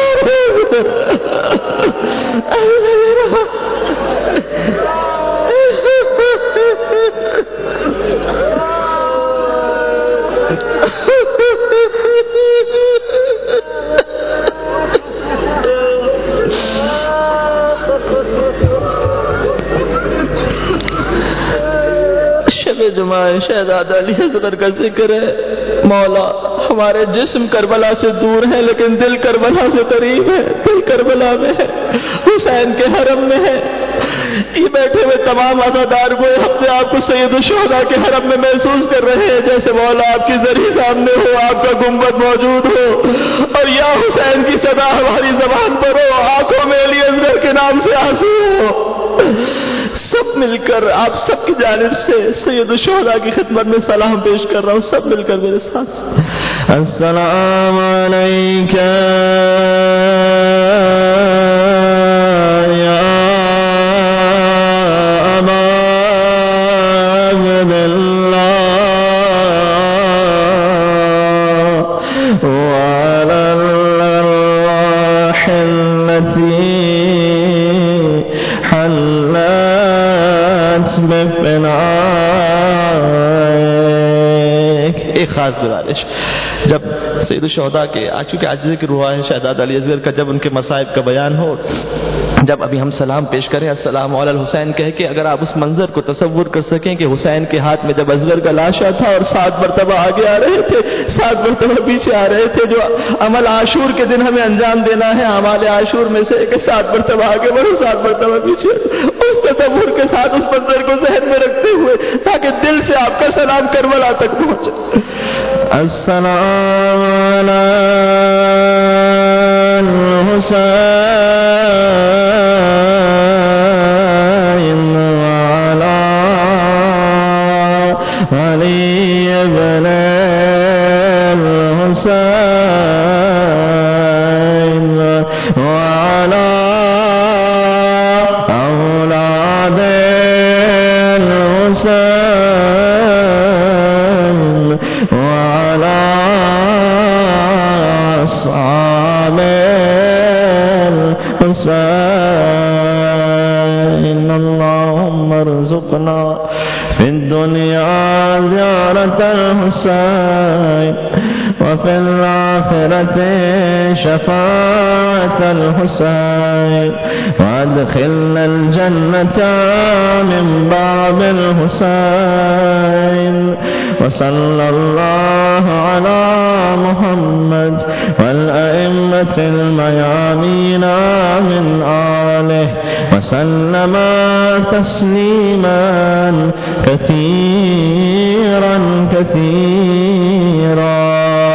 شب جمعہ شہزادہ علی اصغر کا ذکر ہے. مولا ہمارے جسم کربلا سے دور ہیں لیکن دل کربلا سے قریب ہے. دل کربلا میں ہے, حسین کے حرم میں ہے. یہ بیٹھے ہوئے تمام عزادار کو اپنے آپ کو سید الشہداء کے حرم میں محسوس کر رہے ہیں جیسے مولا آپ کی زری سامنے ہو, آپ کا گنبد موجود ہو اور یا حسین کی صدا ہماری زبان پر ہو, آنکھوں میں علی اصغر کے نام سے آنسو ہو. سب مل کر آپ سب کی جانب سے سید الشہداء کی خدمت میں سلام پیش کر رہا ہوں. سب مل کر میرے ساتھ السلام علیکم یا ابا عبداللہ وعلی الارواح التي ایک خاص گزارش. جب سید الشہداء کے چونکہ آج ذکر ہوا ہے شہزادہ علی اصغر کا, جب ان کے مصائب کا بیان ہو जब अभी हम सलाम पेश करें अस्सलाम अलल हुसैन कह के, अगर आप उस मंजर को तसव्वुर कर सकें कि हुसैन के हाथ में जब असगर का लाशा था और सात मरतबा आगे आ रहे थे, सात मरतबा पीछे आ रहे थे, जो अमल आशूर के दिन हमें अंजाम देना है, अमाल आशूर में से कि सात मरतबा आगे बढ़ो, सात मरतबा पीछे, उस तसव्वुर के साथ उस मंजर को जहन में रखते हुए, ताकि दिल से आपका सलाम करबला तक पहुंचे। अस्सलाम अलल हुसैन في الدنيا زيارة الحسين وفي الآخرة شفاعة الحسين وادخلنا الجنة من باب الحسين وصلى الله على محمد والأئمة الميامين من آله وسلم تسليما كثيرا كثيرا.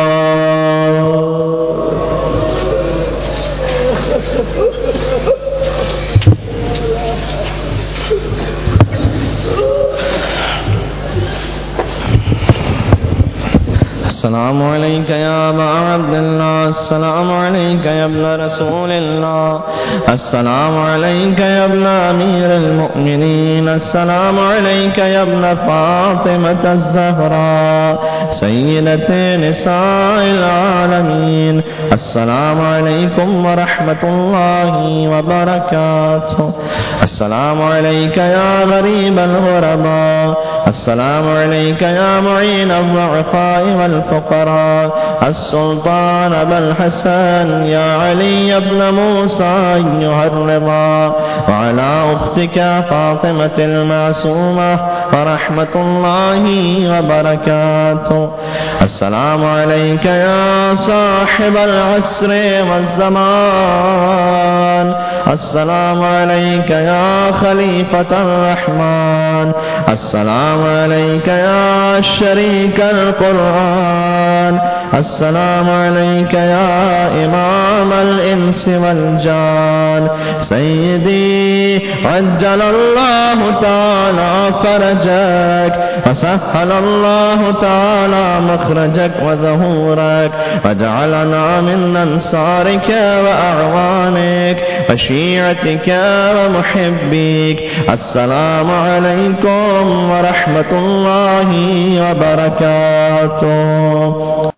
السلام عليك يا أبا عبد الله، السلام عليك يا ابن رسول الله، السلام عليك يا ابن أمير المؤمنين، السلام عليك يا ابن فاطمة الزهراء سيدة نساء العالمين، السلام عليكم ورحمة الله وبركاته. السلام عليك يا غريب الغرباء، السلام عليك يا معين الضعفاء والفقراء، السلطان أبا الحسن يا علي بن موسى أيها الرضا، وعلى أختك فاطمة المعصومة ورحمة الله وبركاته. السلام عليك يا صاحب العصر والزمان، السلام عليك يا خليفة الرحمن، السلام عليك يا شريك القرآن، السلام عليك يا إمام الإنس والجان. سيدي عجل الله تعالى فرجك وسهل الله تعالى مخرجك وظهورك، وجعلنا من أنصارك وأعوانك وشيعتك ومحبيك. السلام عليكم ورحمة الله وبركاته.